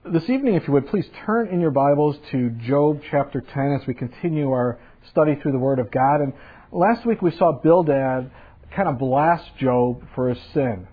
This evening, if you would, please turn in your Bibles to Job chapter 10 as we continue our study through the Word of God. And last week we saw Bildad kind of blast Job for his sin.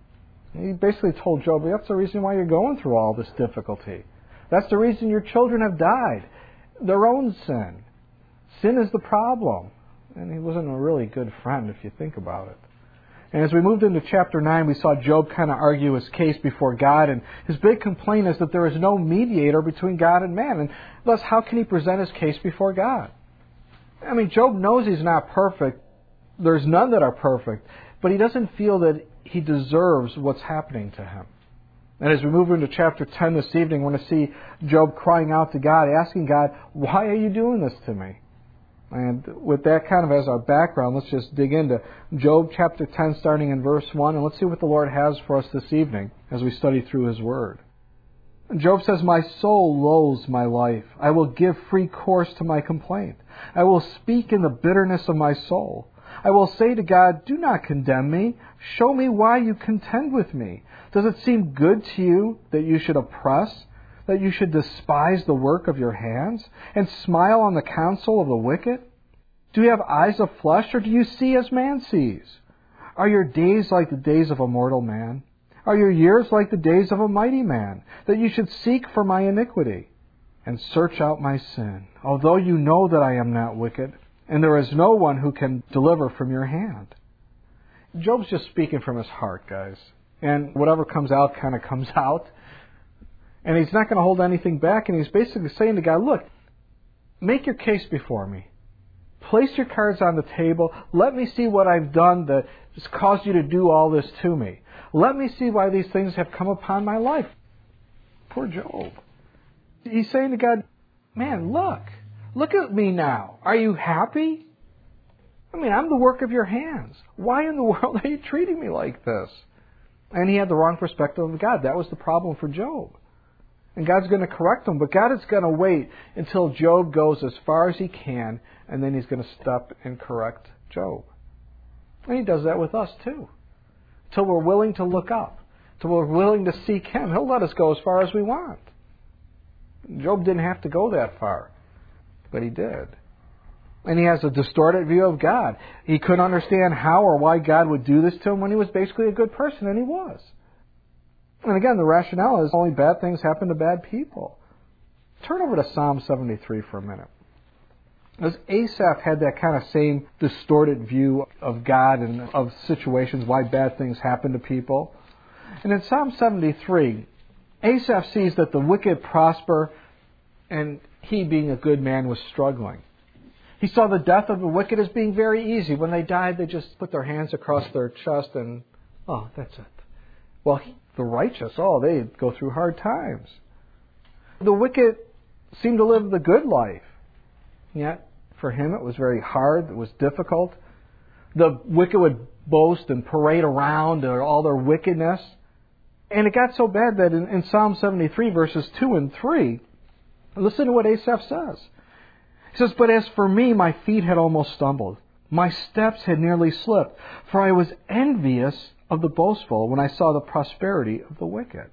He basically told Job, that's the reason why you're going through all this difficulty. That's the reason your children have died. Their own sin. Sin is the problem. And he wasn't a really good friend if you think about it. And as we moved into chapter 9, we saw Job kind of argue his case before God. And his big complaint is that there is no mediator between God and man. And thus, how can he present his case before God? I mean, Job knows he's not perfect. There's none that are perfect. But he doesn't feel that he deserves what's happening to him. And as we move into chapter 10 this evening, we're going to see Job crying out to God, asking God, why are you doing this to me? And with that kind of as our background, let's just dig into Job chapter 10, starting in verse 1, and let's see what the Lord has for us this evening as we study through His Word. Job says, my soul loathes my life. I will give free course to my complaint. I will speak in the bitterness of my soul. I will say to God, do not condemn me. Show me why you contend with me. Does it seem good to you that you should oppress, that you should despise the work of your hands, and smile on the counsel of the wicked? Do you have eyes of flesh, or do you see as man sees? Are your days like the days of a mortal man? Are your years like the days of a mighty man, that you should seek for my iniquity, and search out my sin, although you know that I am not wicked, and there is no one who can deliver from your hand? Job's just speaking from his heart, guys. And whatever comes out kind of comes out. And he's not going to hold anything back. And he's basically saying to God, look, make your case before me. Place your cards on the table. Let me see what I've done that has caused you to do all this to me. Let me see why these things have come upon my life. Poor Job. He's saying to God, man, look at me now. Are you happy? I mean, I'm the work of your hands. Why in the world are you treating me like this? And he had the wrong perspective of God. That was the problem for Job. And God's going to correct him, but God is going to wait until Job goes as far as he can, and then He's going to step and correct Job. And He does that with us too. Until we're willing to look up, until we're willing to seek Him, He'll let us go as far as we want. Job didn't have to go that far, but he did. And he has a distorted view of God. He couldn't understand how or why God would do this to him when he was basically a good person, and he was. And again, the rationale is only bad things happen to bad people. Turn over to Psalm 73 for a minute. As Asaph had that kind of same distorted view of God and of situations, why bad things happen to people. And in Psalm 73, Asaph sees that the wicked prosper, and he, being a good man, was struggling. He saw the death of the wicked as being very easy. When they died, they just put their hands across their chest and, oh, that's it. Well, the righteous, they go through hard times. The wicked seem to live the good life. Yet, for him, it was very hard. It was difficult. The wicked would boast and parade around all their wickedness. And it got so bad that in Psalm 73, verses 2 and 3, listen to what Asaph says. He says, but as for me, my feet had almost stumbled. My steps had nearly slipped, for I was envious of the boastful when I saw the prosperity of the wicked.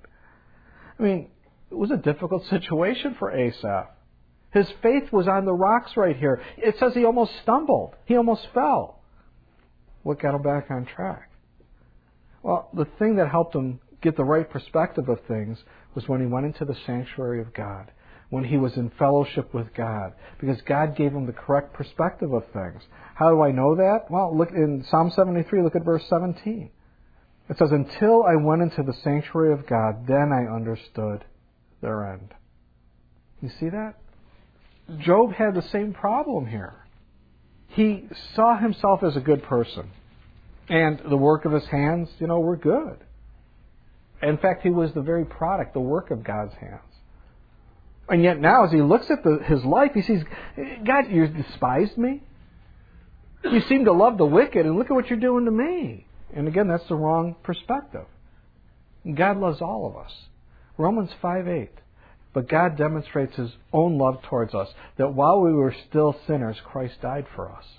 I mean, it was a difficult situation for Asaph. His faith was on the rocks right here. It says he almost stumbled. He almost fell. What got him back on track? Well, the thing that helped him get the right perspective of things was when he went into the sanctuary of God, when he was in fellowship with God, because God gave him the correct perspective of things. How do I know that? Well, look in Psalm 73, look at verse 17. It says, until I went into the sanctuary of God, then I understood their end. You see that? Job had the same problem here. He saw himself as a good person. And the work of his hands, were good. In fact, he was the very product, the work of God's hands. And yet now, as he looks at his life, he sees, God, you despised me? You seem to love the wicked, and look at what you're doing to me. And again, that's the wrong perspective. God loves all of us. Romans 5:8. But God demonstrates His own love towards us, that while we were still sinners, Christ died for us.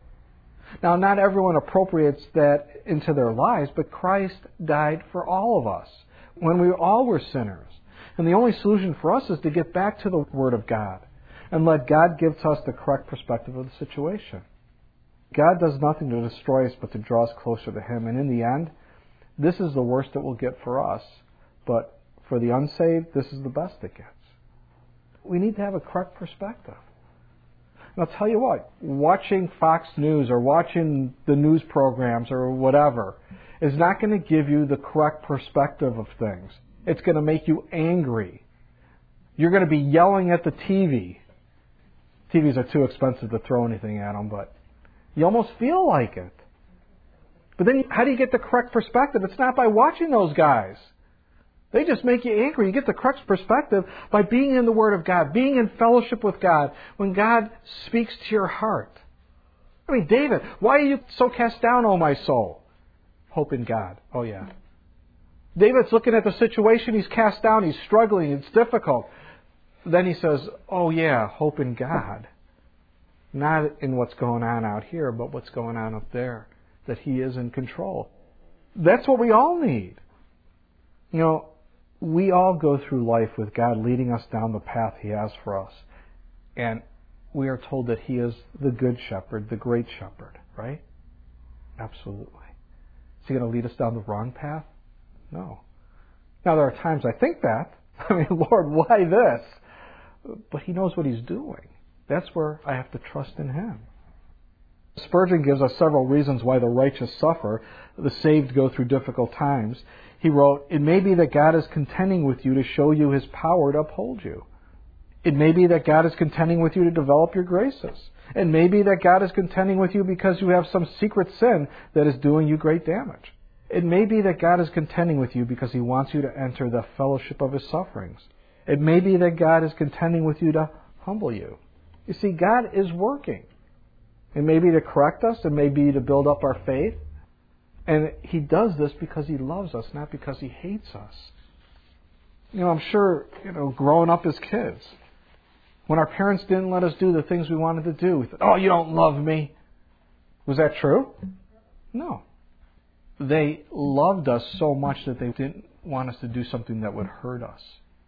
Now, not everyone appropriates that into their lives, but Christ died for all of us when we all were sinners. And the only solution for us is to get back to the Word of God and let God give to us the correct perspective of the situation. God does nothing to destroy us but to draw us closer to Him. And in the end, this is the worst it will get for us. But for the unsaved, this is the best it gets. We need to have a correct perspective. And I'll tell you what, watching Fox News or watching the news programs or whatever is not going to give you the correct perspective of things. It's going to make you angry. You're going to be yelling at the TV. TVs are too expensive to throw anything at them, but you almost feel like it. But then how do you get the correct perspective? It's not by watching those guys. They just make you angry. You get the correct perspective by being in the Word of God, being in fellowship with God, when God speaks to your heart. I mean, David, why are you so cast down, O my soul? Hope in God. Oh, yeah. David's looking at the situation. He's cast down. He's struggling. It's difficult. Then he says, oh, yeah, hope in God. Not in what's going on out here, but what's going on up there. That He is in control. That's what we all need. You know, we all go through life with God leading us down the path He has for us. And we are told that He is the good shepherd, the great shepherd, right? Absolutely. Is He going to lead us down the wrong path? No. Now, there are times I think that. I mean, Lord, why this? But He knows what He's doing. That's where I have to trust in Him. Spurgeon gives us several reasons why the righteous suffer, the saved go through difficult times. He wrote, it may be that God is contending with you to show you His power to uphold you. It may be that God is contending with you to develop your graces. It may be that God is contending with you because you have some secret sin that is doing you great damage. It may be that God is contending with you because He wants you to enter the fellowship of His sufferings. It may be that God is contending with you to humble you. You see, God is working. It may be to correct us. It may be to build up our faith. And He does this because He loves us, not because He hates us. You know, I'm sure, growing up as kids, when our parents didn't let us do the things we wanted to do, we thought, oh, you don't love me. Was that true? No. They loved us so much that they didn't want us to do something that would hurt us.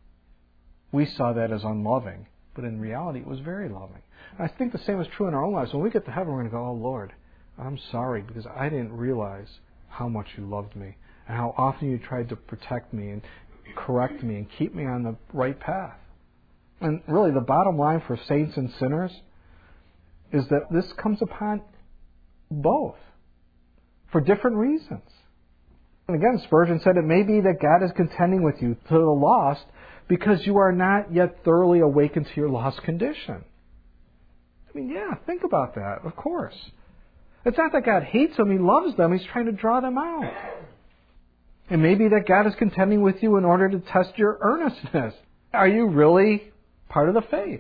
We saw that as unloving, but in reality it was very loving. And I think the same is true in our own lives. When we get to heaven, we're going to go, oh, Lord, I'm sorry because I didn't realize how much You loved me and how often You tried to protect me and correct me and keep me on the right path. And really, the bottom line for saints and sinners is that this comes upon both for different reasons. And again, Spurgeon said, it may be that God is contending with you to the lost because you are not yet thoroughly awakened to your lost condition. I mean, yeah, think about that, of course. It's not that God hates them, He loves them, He's trying to draw them out. It may be that God is contending with you in order to test your earnestness. Are you really part of the faith?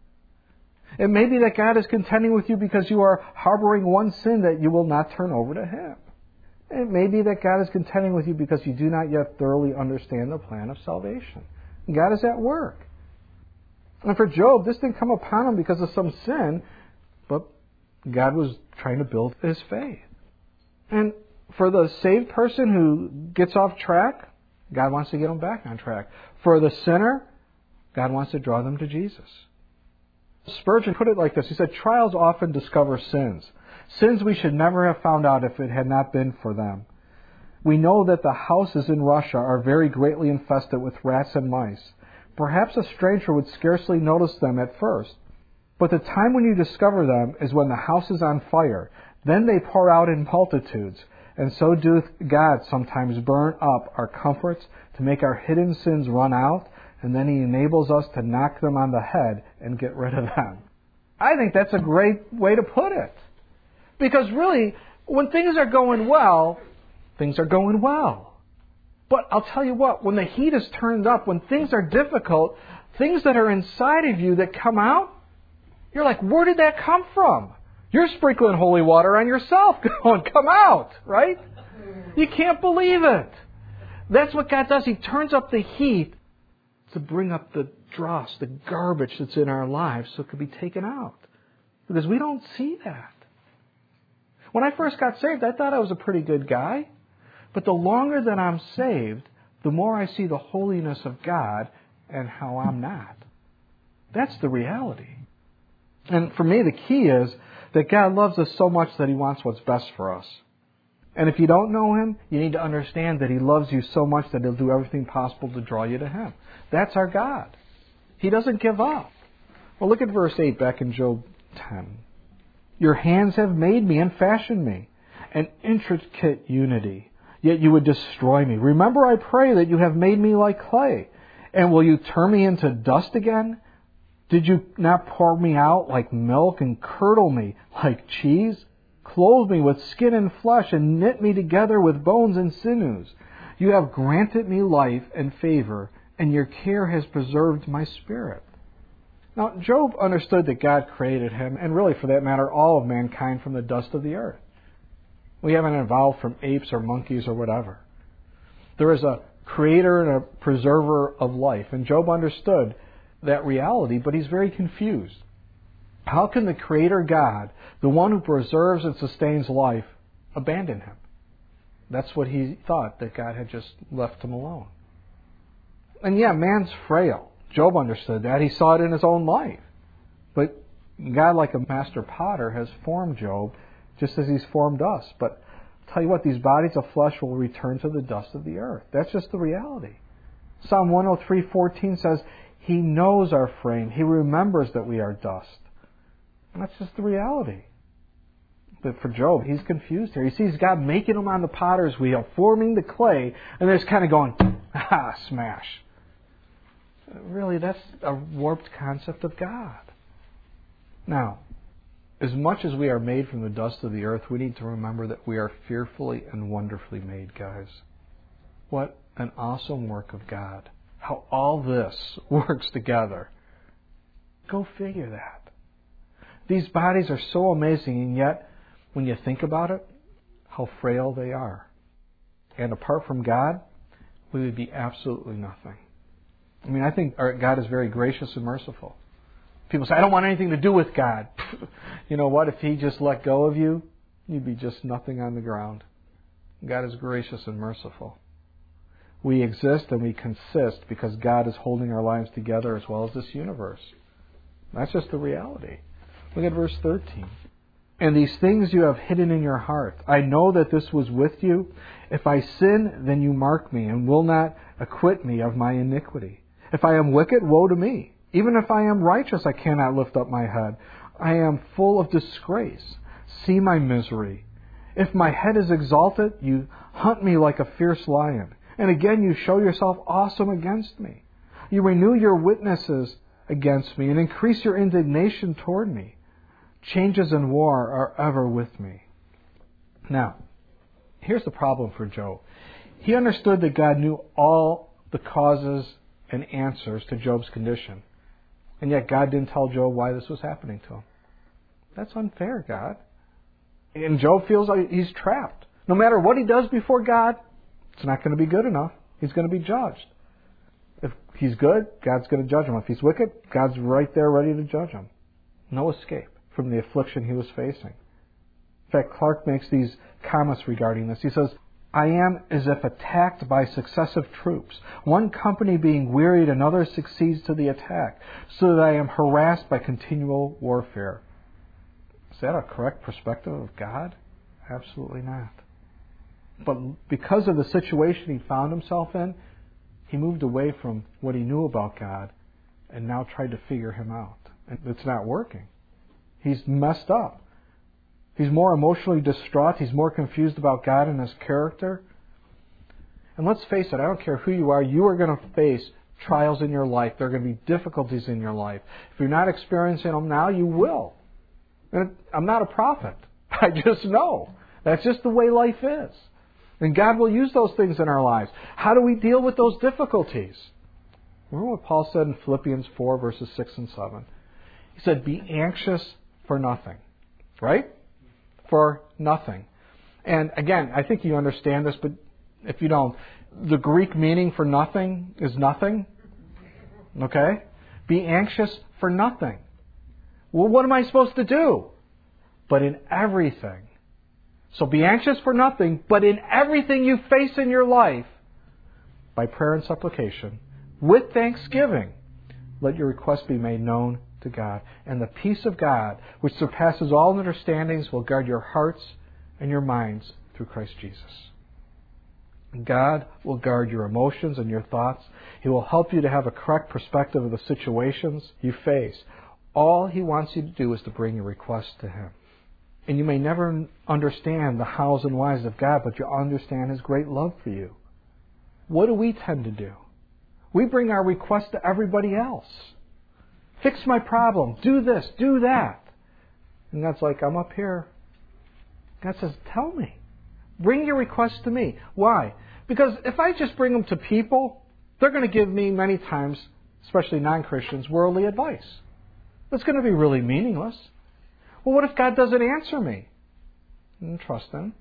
It may be that God is contending with you because you are harboring one sin that you will not turn over to Him. It may be that God is contending with you because you do not yet thoroughly understand the plan of salvation. God is at work. And for Job, this didn't come upon him because of some sin, but God was trying to build his faith. And for the saved person who gets off track, God wants to get them back on track. For the sinner, God wants to draw them to Jesus. Spurgeon put it like this. He said, trials often discover sins. Sins we should never have found out if it had not been for them. We know that the houses in Russia are very greatly infested with rats and mice. Perhaps a stranger would scarcely notice them at first. But the time when you discover them is when the house is on fire. Then they pour out in multitudes. And so doth God sometimes burn up our comforts to make our hidden sins run out, and then He enables us to knock them on the head and get rid of them. I think that's a great way to put it. Because really, when things are going well, things are going well. But I'll tell you what, when the heat is turned up, when things are difficult, things that are inside of you that come out, you're like, where did that come from? You're sprinkling holy water on yourself going, come out, right? You can't believe it. That's what God does. He turns up the heat to bring up the dross, the garbage that's in our lives so it can be taken out. Because we don't see that. When I first got saved, I thought I was a pretty good guy. But the longer that I'm saved, the more I see the holiness of God and how I'm not. That's the reality. And for me, the key is that God loves us so much that He wants what's best for us. And if you don't know Him, you need to understand that He loves you so much that He'll do everything possible to draw you to Him. That's our God. He doesn't give up. Well, look at verse 8 back in Job 10. Your hands have made me and fashioned me, an intricate unity, yet you would destroy me. Remember, I pray, that you have made me like clay. And will you turn me into dust again? Did you not pour me out like milk and curdle me like cheese? Clothe me with skin and flesh and knit me together with bones and sinews. You have granted me life and favor, and your care has preserved my spirit. Now, Job understood that God created him, and really, for that matter, all of mankind from the dust of the earth. We haven't evolved from apes or monkeys or whatever. There is a creator and a preserver of life, and Job understood that reality, but he's very confused. How can the Creator God, the one who preserves and sustains life, abandon him? That's what he thought, that God had just left him alone. And yeah, man's frail. Job understood that. He saw it in his own life. But God, like a master potter, has formed Job just as He's formed us. But I'll tell you what, these bodies of flesh will return to the dust of the earth. That's just the reality. Psalm 103:14 says, He knows our frame. He remembers that we are dust. And that's just the reality. But for Job, he's confused here. He sees God making him on the potter's wheel, forming the clay, and then it's kind of going, smash. Really, that's a warped concept of God. Now, as much as we are made from the dust of the earth, we need to remember that we are fearfully and wonderfully made, guys. What an awesome work of God. How all this works together. Go figure that. These bodies are so amazing, and yet, when you think about it, how frail they are. And apart from God, we would be absolutely nothing. I mean, I think our God is very gracious and merciful. People say, I don't want anything to do with God. You know what? If He just let go of you, you'd be just nothing on the ground. God is gracious and merciful. We exist and we consist because God is holding our lives together as well as this universe. That's just the reality. Look at verse 13. And these things you have hidden in your heart. I know that this was with you. If I sin, then you mark me and will not acquit me of my iniquity. If I am wicked, woe to me. Even if I am righteous, I cannot lift up my head. I am full of disgrace. See my misery. If my head is exalted, you hunt me like a fierce lion. And again you show yourself awesome against me. You renew your witnesses against me and increase your indignation toward me. Changes in war are ever with me. Now, here's the problem for Job. He understood that God knew all the causes and answers to Job's condition. And yet God didn't tell Job why this was happening to him. That's unfair, God. And Job feels like he's trapped. No matter what he does before God, it's not going to be good enough. He's going to be judged. If he's good, God's going to judge him. If he's wicked, God's right there ready to judge him. No escape from the affliction he was facing. In fact, Clark makes these comments regarding this. He says, I am as if attacked by successive troops. One company being wearied, another succeeds to the attack, so that I am harassed by continual warfare. Is that a correct perspective of God? Absolutely not. But because of the situation he found himself in, he moved away from what he knew about God and now tried to figure Him out. And it's not working. He's messed up. He's more emotionally distraught. He's more confused about God and His character. And let's face it, I don't care who you are going to face trials in your life. There are going to be difficulties in your life. If you're not experiencing them now, you will. And I'm not a prophet. I just know. That's just the way life is. And God will use those things in our lives. How do we deal with those difficulties? Remember what Paul said in Philippians 4, verses 6 and 7. He said, be anxious for nothing. Right? For nothing. And again, I think you understand this, but if you don't, the Greek meaning for nothing is nothing. Okay? Be anxious for nothing. Well, what am I supposed to do? But in everything. So be anxious for nothing, but in everything you face in your life, by prayer and supplication, with thanksgiving, let your request be made known to God. And the peace of God, which surpasses all understandings, will guard your hearts and your minds through Christ Jesus. God will guard your emotions and your thoughts. He will help you to have a correct perspective of the situations you face. All He wants you to do is to bring your request to Him. And you may never understand the hows and whys of God, but you'll understand His great love for you. What do we tend to do? We bring our requests to everybody else. Fix my problem. Do this. Do that. And God's like, I'm up here. God says, tell me. Bring your requests to me. Why? Because if I just bring them to people, they're going to give me many times, especially non-Christians, worldly advice. It's going to be really meaningless. Well, what if God doesn't answer me? Trust Him.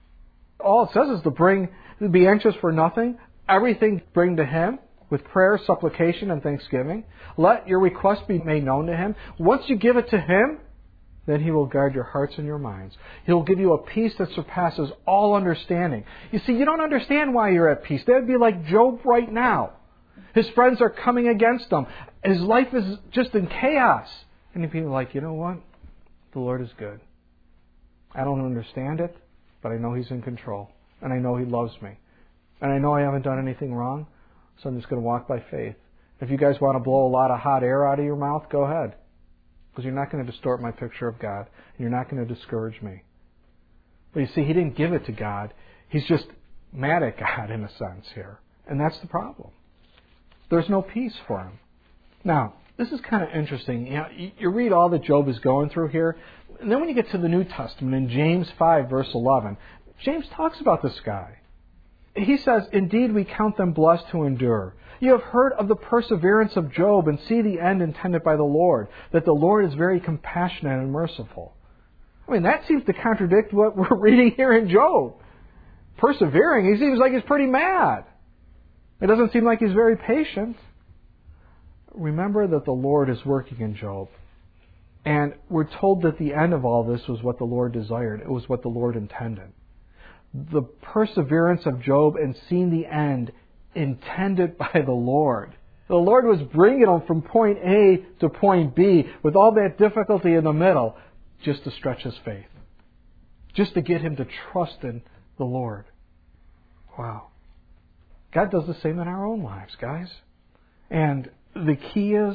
All it says is to be anxious for nothing. Everything bring to Him with prayer, supplication, and thanksgiving. Let your request be made known to Him. Once you give it to Him, then He will guard your hearts and your minds. He will give you a peace that surpasses all understanding. You see, you don't understand why you're at peace. That would be like Job right now. His friends are coming against him. His life is just in chaos. And people are like, you know what? The Lord is good. I don't understand it, but I know He's in control. And I know He loves me. And I know I haven't done anything wrong, so I'm just going to walk by faith. If you guys want to blow a lot of hot air out of your mouth, go ahead. Because you're not going to distort my picture of God. And you're not going to discourage me. But you see, he didn't give it to God. He's just mad at God in a sense here. And that's the problem. There's no peace for him. Now, this is kind of interesting. You read all that Job is going through here. And then when you get to the New Testament, in James 5, verse 11, James talks about this guy. He says, "Indeed, we count them blessed who endure. You have heard of the perseverance of Job and see the end intended by the Lord, that the Lord is very compassionate and merciful." I mean, that seems to contradict what we're reading here in Job. Persevering, he seems like he's pretty mad. It doesn't seem like he's very patient. Remember that the Lord is working in Job. And we're told that the end of all this was what the Lord desired. It was what the Lord intended. The perseverance of Job and seeing the end intended by the Lord. The Lord was bringing him from point A to point B with all that difficulty in the middle just to stretch his faith. Just to get him to trust in the Lord. Wow. God does the same in our own lives, guys. And the key is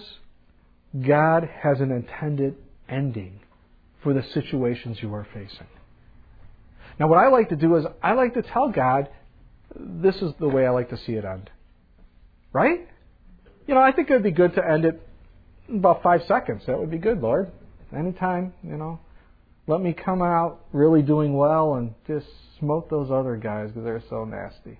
God has an intended ending for the situations you are facing. Now, what I like to do is I like to tell God, this is the way I like to see it end. Right? I think it would be good to end it in about 5 seconds. That would be good, Lord. Anytime, let me come out really doing well and just smote those other guys because they're so nasty.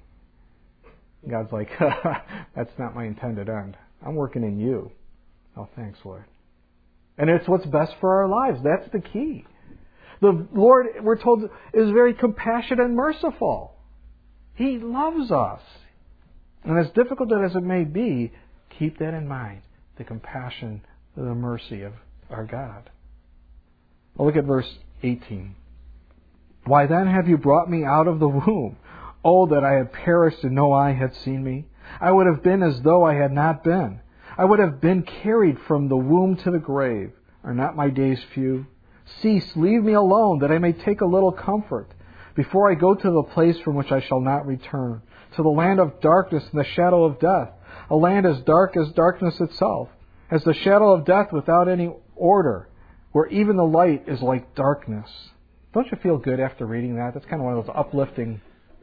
God's like, that's not my intended end. I'm working in you. Oh, thanks, Lord. And it's what's best for our lives. That's the key. The Lord, we're told, is very compassionate and merciful. He loves us. And as difficult as it may be, keep that in mind. The compassion, the mercy of our God. Well, look at verse 18. "Why then have you brought me out of the womb? Oh, that I had perished and no eye had seen me. I would have been as though I had not been. I would have been carried from the womb to the grave. Are not my days few? Cease, leave me alone, that I may take a little comfort, before I go to the place from which I shall not return, to the land of darkness and the shadow of death, a land as dark as darkness itself, as the shadow of death without any order, where even the light is like darkness." Don't you feel good after reading that? That's kind of one of those uplifting...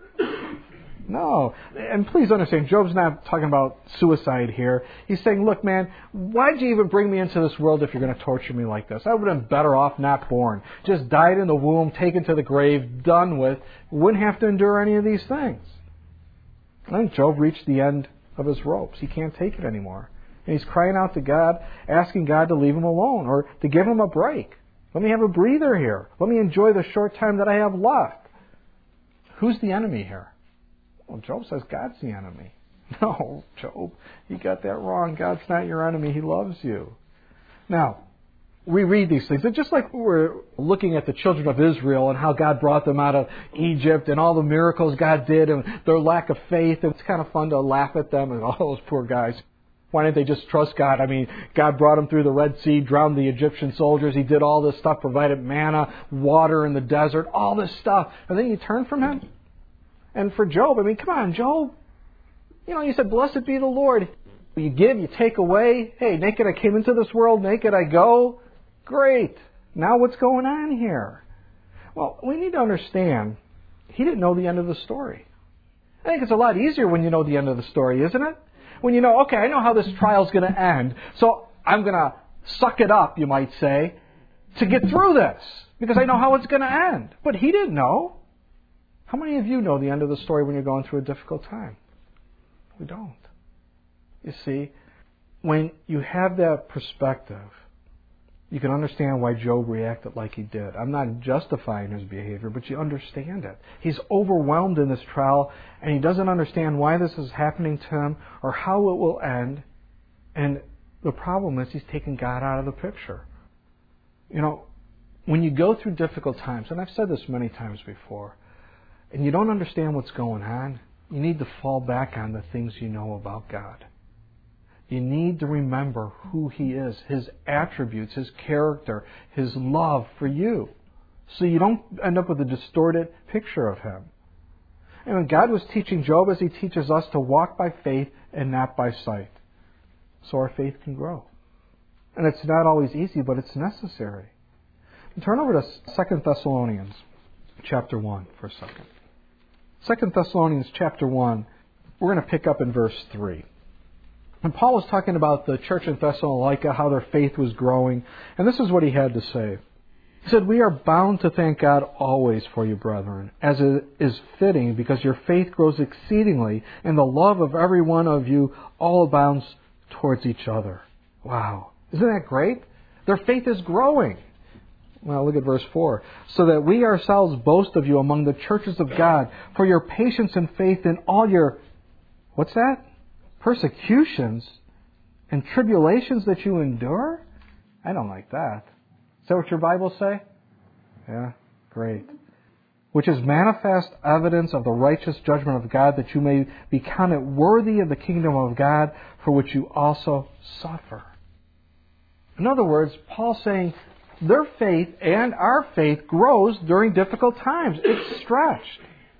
No. And please understand, Job's not talking about suicide here. He's saying, look, man, why'd you even bring me into this world if you're going to torture me like this? I would have been better off not born. Just died in the womb, taken to the grave, done with. Wouldn't have to endure any of these things. I think Job reached the end of his ropes. He can't take it anymore. And he's crying out to God, asking God to leave him alone or to give him a break. Let me have a breather here. Let me enjoy the short time that I have left. Who's the enemy here? Well, Job says God's the enemy. No, Job, you got that wrong. God's not your enemy. He loves you. Now, we read these things. And just like we're looking at the children of Israel and how God brought them out of Egypt and all the miracles God did and their lack of faith, it's kind of fun to laugh at them and all those poor guys. Why didn't they just trust God? I mean, God brought them through the Red Sea, drowned the Egyptian soldiers. He did all this stuff, provided manna, water in the desert, all this stuff. And then you turn from Him? And for Job, I mean, come on, Job. You said, blessed be the Lord. You give, you take away. Hey, naked I came into this world, naked I go. Great. Now what's going on here? Well, we need to understand, he didn't know the end of the story. I think it's a lot easier when you know the end of the story, isn't it? When you know, okay, I know how this trial's going to end, so I'm going to suck it up, you might say, to get through this, because I know how it's going to end. But he didn't know. How many of you know the end of the story when you're going through a difficult time? We don't. You see, when you have that perspective, you can understand why Job reacted like he did. I'm not justifying his behavior, but you understand it. He's overwhelmed in this trial, and he doesn't understand why this is happening to him or how it will end. And the problem is he's taken God out of the picture. When you go through difficult times, and I've said this many times before, and you don't understand what's going on, you need to fall back on the things you know about God. You need to remember who He is, His attributes, His character, His love for you, so you don't end up with a distorted picture of Him. And when God was teaching Job, as He teaches us to walk by faith and not by sight, so our faith can grow. And it's not always easy, but it's necessary. And turn over to 2 Thessalonians chapter 1 for a second. 2 Thessalonians chapter 1, we're going to pick up in verse 3. And Paul was talking about the church in Thessalonica, how their faith was growing. And this is what he had to say. He said, "We are bound to thank God always for you, brethren, as it is fitting, because your faith grows exceedingly, and the love of every one of you all abounds towards each other." Wow. Isn't that great? Their faith is growing. Well, look at verse 4. "So that we ourselves boast of you among the churches of God, for your patience and faith in all your," what's that? "Persecutions and tribulations that you endure?" I don't like that. Is that what your Bibles say? Yeah, great. "Which is manifest evidence of the righteous judgment of God, that you may be counted worthy of the kingdom of God, for which you also suffer." In other words, Paul's saying their faith and our faith grows during difficult times. It's stretched.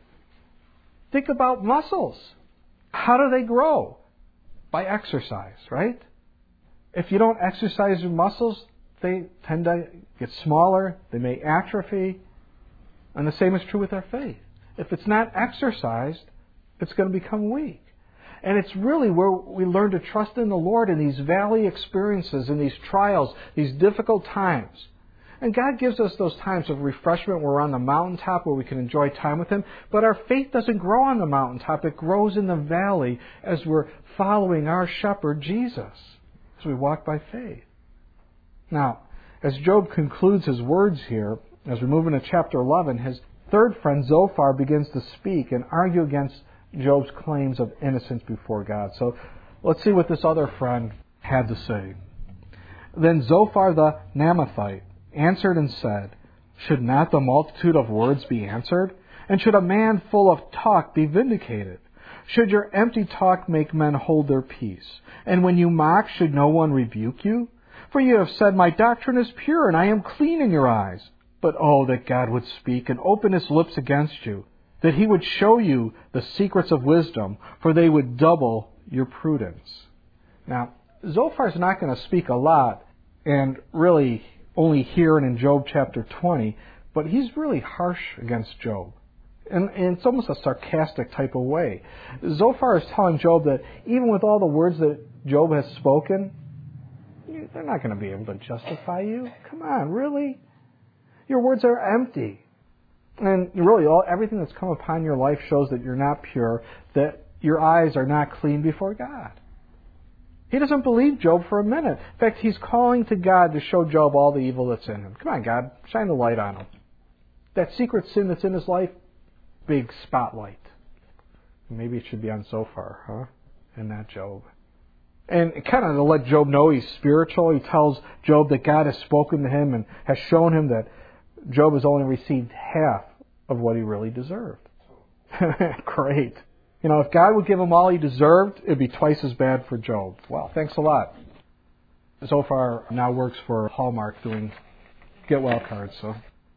Think about muscles. How do they grow? By exercise, right? If you don't exercise your muscles, they tend to get smaller, they may atrophy, and the same is true with our faith. If it's not exercised, it's going to become weak. And it's really where we learn to trust in the Lord in these valley experiences, in these trials, these difficult times. And God gives us those times of refreshment where we're on the mountaintop where we can enjoy time with Him. But our faith doesn't grow on the mountaintop. It grows in the valley as we're following our shepherd, Jesus, as we walk by faith. Now, as Job concludes his words here, as we move into chapter 11, his third friend, Zophar, begins to speak and argue against Job's claims of innocence before God. So let's see what this other friend had to say. "Then Zophar the Naamathite answered and said, Should not the multitude of words be answered? And should a man full of talk be vindicated? Should your empty talk make men hold their peace? And when you mock, should no one rebuke you? For you have said, My doctrine is pure, and I am clean in your eyes. But oh, that God would speak and open His lips against you, that He would show you the secrets of wisdom, for they would double your prudence." Now, Zophar's not going to speak a lot, and really only here and in Job chapter 20, but he's really harsh against Job. And it's almost a sarcastic type of way. Zophar is telling Job that even with all the words that Job has spoken, they're not going to be able to justify you. Come on, really? Your words are empty. And really, everything that's come upon your life shows that you're not pure, that your eyes are not clean before God. He doesn't believe Job for a minute. In fact, he's calling to God to show Job all the evil that's in him. Come on, God, shine the light on him. That secret sin that's in his life, big spotlight. Maybe it should be on Zophar, huh? And not Job. And kind of to let Job know he's spiritual, he tells Job that God has spoken to him and has shown him that Job has only received half of what he really deserved. Great. If God would give him all he deserved, it'd be twice as bad for Job. Well, thanks a lot. Zophar now works for Hallmark doing get well cards. So,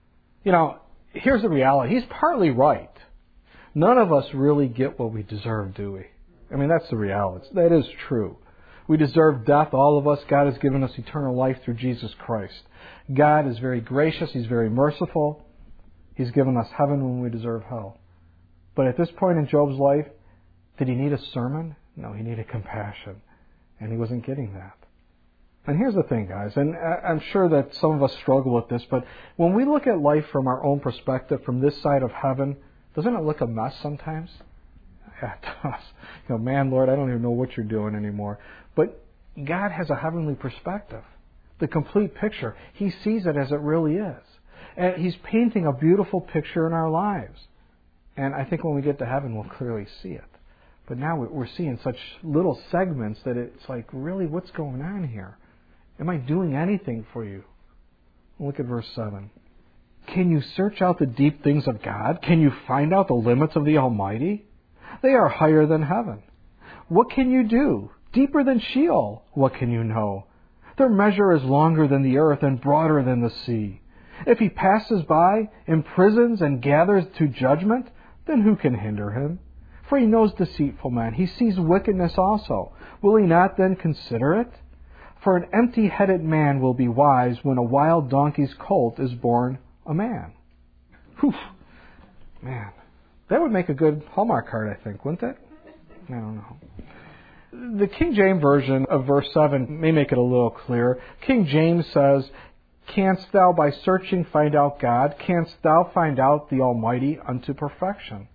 here's the reality. He's partly right. None of us really get what we deserve, do we? That's the reality. That is true. We deserve death, all of us. God has given us eternal life through Jesus Christ. God is very gracious. He's very merciful. He's given us heaven when we deserve hell. But at this point in Job's life, did he need a sermon? No, he needed compassion. And he wasn't getting that. And here's the thing, guys, and I'm sure that some of us struggle with this, but when we look at life from our own perspective, from this side of heaven, doesn't it look a mess sometimes? Yeah, it does. Man, Lord, I don't even know what you're doing anymore. But God has a heavenly perspective, the complete picture. He sees it as it really is. And He's painting a beautiful picture in our lives. And I think when we get to heaven, we'll clearly see it. But now we're seeing such little segments that it's like, really, what's going on here? Am I doing anything for you? Look at verse 7. Can you search out the deep things of God? Can you find out the limits of the Almighty? They are higher than heaven. What can you do? Deeper than Sheol, what can you know? Their measure is longer than the earth and broader than the sea. If he passes by, imprisons, and gathers to judgment, then who can hinder him? For he knows deceitful men. He sees wickedness also. Will he not then consider it? For an empty-headed man will be wise when a wild donkey's colt is born a man. Whew. Man, that would make a good Hallmark card, I think, wouldn't it? I don't know. The King James Version of verse 7 may make it a little clearer. King James says, "Canst thou by searching find out God? Canst thou find out the Almighty unto perfection?"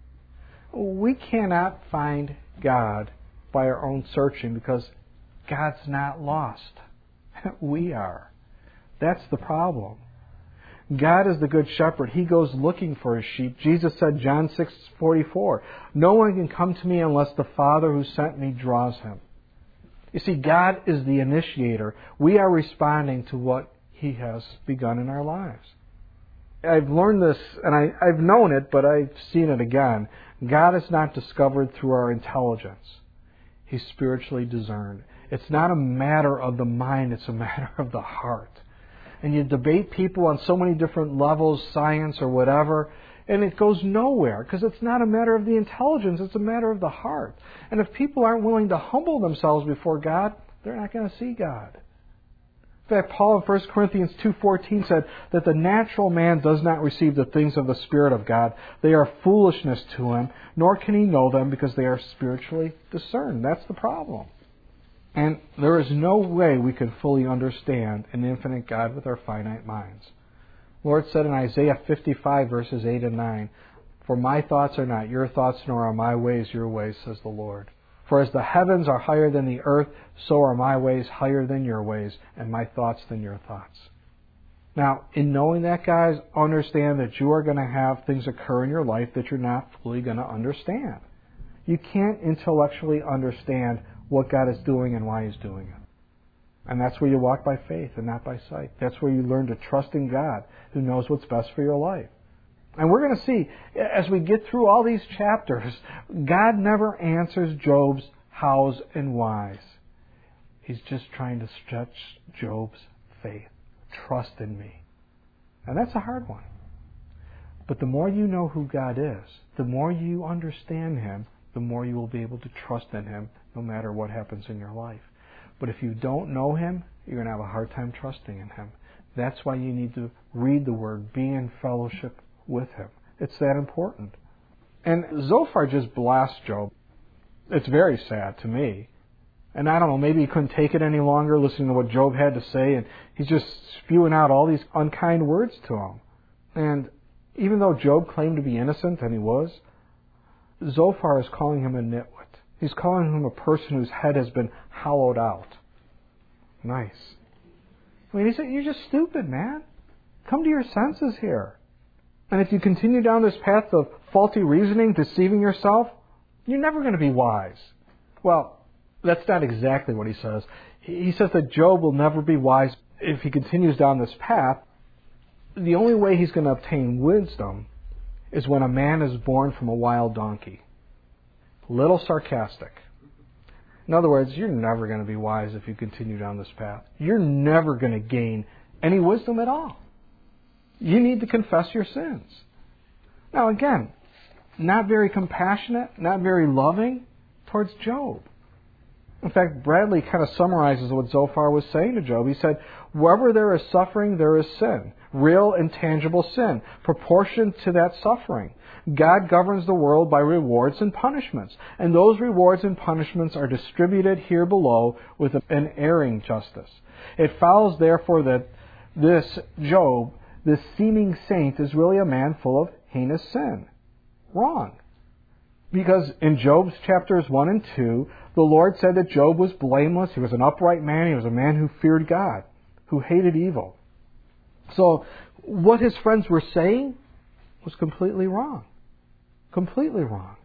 We cannot find God by our own searching because God's not lost. We are. That's the problem. God is the good shepherd. He goes looking for his sheep. Jesus said, John 6:44, "No one can come to me unless the Father who sent me draws him." You see, God is the initiator. We are responding to what He has begun in our lives. I've learned this, and I've known it, but I've seen it again. God is not discovered through our intelligence. He's spiritually discerned. It's not a matter of the mind, it's a matter of the heart. And you debate people on so many different levels, science or whatever, and it goes nowhere because it's not a matter of the intelligence, it's a matter of the heart. And if people aren't willing to humble themselves before God, they're not going to see God. In fact, Paul in 1 Corinthians 2:14 said that the natural man does not receive the things of the Spirit of God. They are foolishness to him, nor can he know them because they are spiritually discerned. That's the problem. And there is no way we can fully understand an infinite God with our finite minds. The Lord said in Isaiah 55, verses 8 and 9, "For my thoughts are not your thoughts, nor are my ways your ways, says the Lord. For as the heavens are higher than the earth, so are my ways higher than your ways, and my thoughts than your thoughts." Now, in knowing that, guys, understand that you are going to have things occur in your life that you're not fully going to understand. You can't intellectually understand what God is doing and why He's doing it. And that's where you walk by faith and not by sight. That's where you learn to trust in God, who knows what's best for your life. And we're going to see, as we get through all these chapters, God never answers Job's hows and whys. He's just trying to stretch Job's faith. Trust in me. And that's a hard one. But the more you know who God is, the more you understand Him, the more you will be able to trust in Him no matter what happens in your life. But if you don't know Him, you're going to have a hard time trusting in Him. That's why you need to read the Word, be in fellowship with Him. It's that important. And Zophar just blasts Job. It's very sad to me. And I don't know, maybe he couldn't take it any longer listening to what Job had to say, and he's just spewing out all these unkind words to him. And even though Job claimed to be innocent, and he was, Zophar is calling him a nitwit. He's calling him a person whose head has been hollowed out. Nice. I mean, he said, "You're just stupid, man. Come to your senses here. And if you continue down this path of faulty reasoning, deceiving yourself, you're never going to be wise." Well, that's not exactly what he says. He says that Job will never be wise if he continues down this path. The only way he's going to obtain wisdom is when a man is born from a wild donkey. little sarcastic. In other words, you're never going to be wise if you continue down this path. You're never going to gain any wisdom at all. You need to confess your sins. Now again, not very compassionate, not very loving towards Job. In fact, Bradley kind of summarizes what Zophar was saying to Job. He said, wherever there is suffering, there is sin. Real and tangible sin, proportioned to that suffering. God governs the world by rewards and punishments. And those rewards and punishments are distributed here below with an erring justice. It follows, therefore, that this Job, this seeming saint, is really a man full of heinous sin. Wrong. Because in Job's chapters 1 and 2, the Lord said that Job was blameless. He was an upright man. He was a man who feared God, who hated evil. So what his friends were saying was completely wrong. Completely wrong.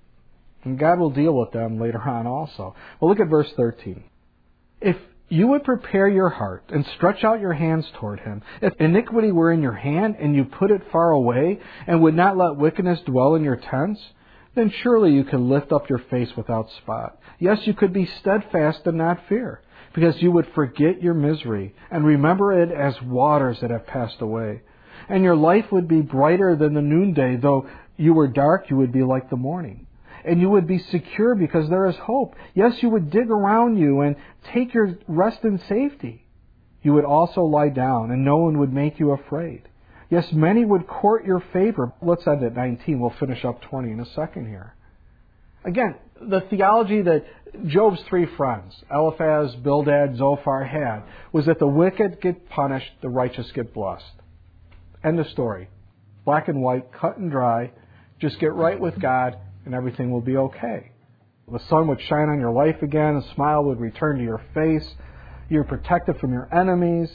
And God will deal with them later on also. Well, look at verse 13. If you would prepare your heart and stretch out your hands toward him, if iniquity were in your hand and you put it far away and would not let wickedness dwell in your tents, then surely you could lift up your face without spot. Yes, you could be steadfast and not fear, because you would forget your misery and remember it as waters that have passed away. And your life would be brighter than the noonday. Though you were dark, you would be like the morning. And you would be secure because there is hope. Yes, you would dig around you and take your rest in safety. You would also lie down, and no one would make you afraid. Yes, many would court your favor. Let's end at 19. We'll finish up 20 in a second here. Again, the theology that Job's three friends, Eliphaz, Bildad, Zophar, had was that the wicked get punished, the righteous get blessed. End of story. Black and white, cut and dry. Just get right with God, and everything will be okay. The sun would shine on your life again. A smile would return to your face. You're protected from your enemies.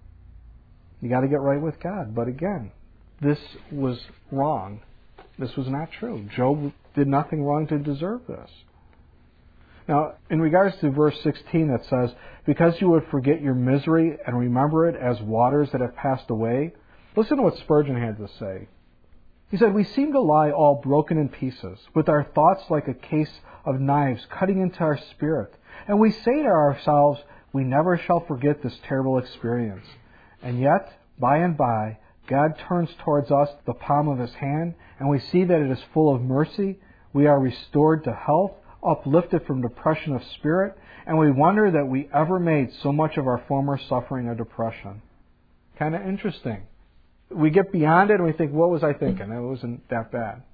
You got to get right with God. But again, this was wrong. This was not true. Job did nothing wrong to deserve this. Now, in regards to verse 16 that says, because you would forget your misery and remember it as waters that have passed away, listen to what Spurgeon had to say. He said, we seem to lie all broken in pieces, with our thoughts like a case of knives cutting into our spirit. And we say to ourselves, we never shall forget this terrible experience. And yet, by and by, God turns towards us the palm of His hand, and we see that it is full of mercy. We are restored to health, uplifted from depression of spirit, and we wonder that we ever made so much of our former suffering or depression. Kind of interesting. We get beyond it and we think, what was I thinking? It wasn't that bad.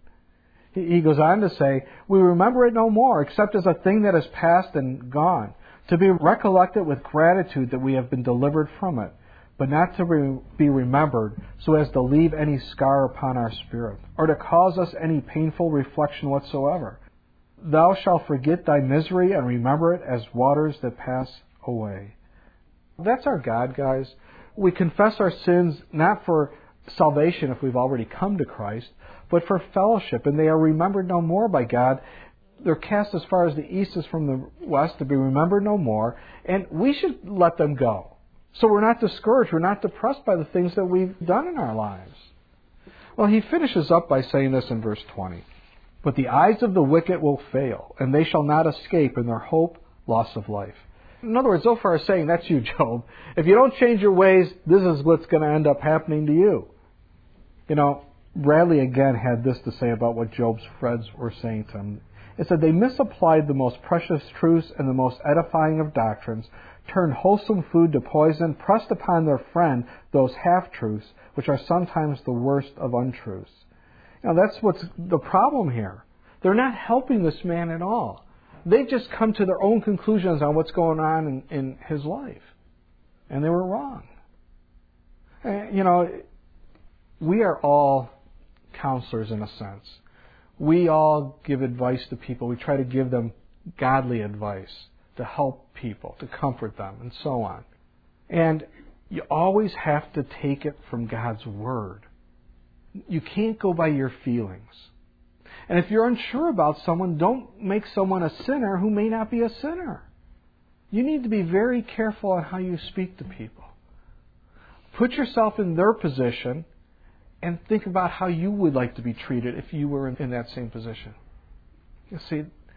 He goes on to say, we remember it no more, except as a thing that is past and gone, to be recollected with gratitude that we have been delivered from it, but not to be remembered so as to leave any scar upon our spirit, or to cause us any painful reflection whatsoever. Thou shalt forget thy misery and remember it as waters that pass away. That's our God, guys. We confess our sins not for salvation if we've already come to Christ, but for fellowship, and they are remembered no more by God. They're cast as far as the east is from the west, to be remembered no more, and we should let them go. So we're not discouraged, we're not depressed by the things that we've done in our lives. Well, he finishes up by saying this in verse 20. But the eyes of the wicked will fail, and they shall not escape in their hope, loss of life. In other words, Zophar is saying, that's you, Job. If you don't change your ways, this is what's going to end up happening to you. You know, Bradley again had this to say about what Job's friends were saying to him. It said, they misapplied the most precious truths and the most edifying of doctrines, turned wholesome food to poison, pressed upon their friend those half-truths, which are sometimes the worst of untruths. Now, that's what's the problem here. They're not helping this man at all. They've just come to their own conclusions on what's going on in his life. And they were wrong. You know, we are all counselors in a sense. We all give advice to people. We try to give them godly advice to help people, to comfort them, and so on. And you always have to take it from God's Word. You can't go by your feelings. And if you're unsure about someone, don't make someone a sinner who may not be a sinner. You need to be very careful on how you speak to people. Put yourself in their position and think about how you would like to be treated if you were in that same position. You see,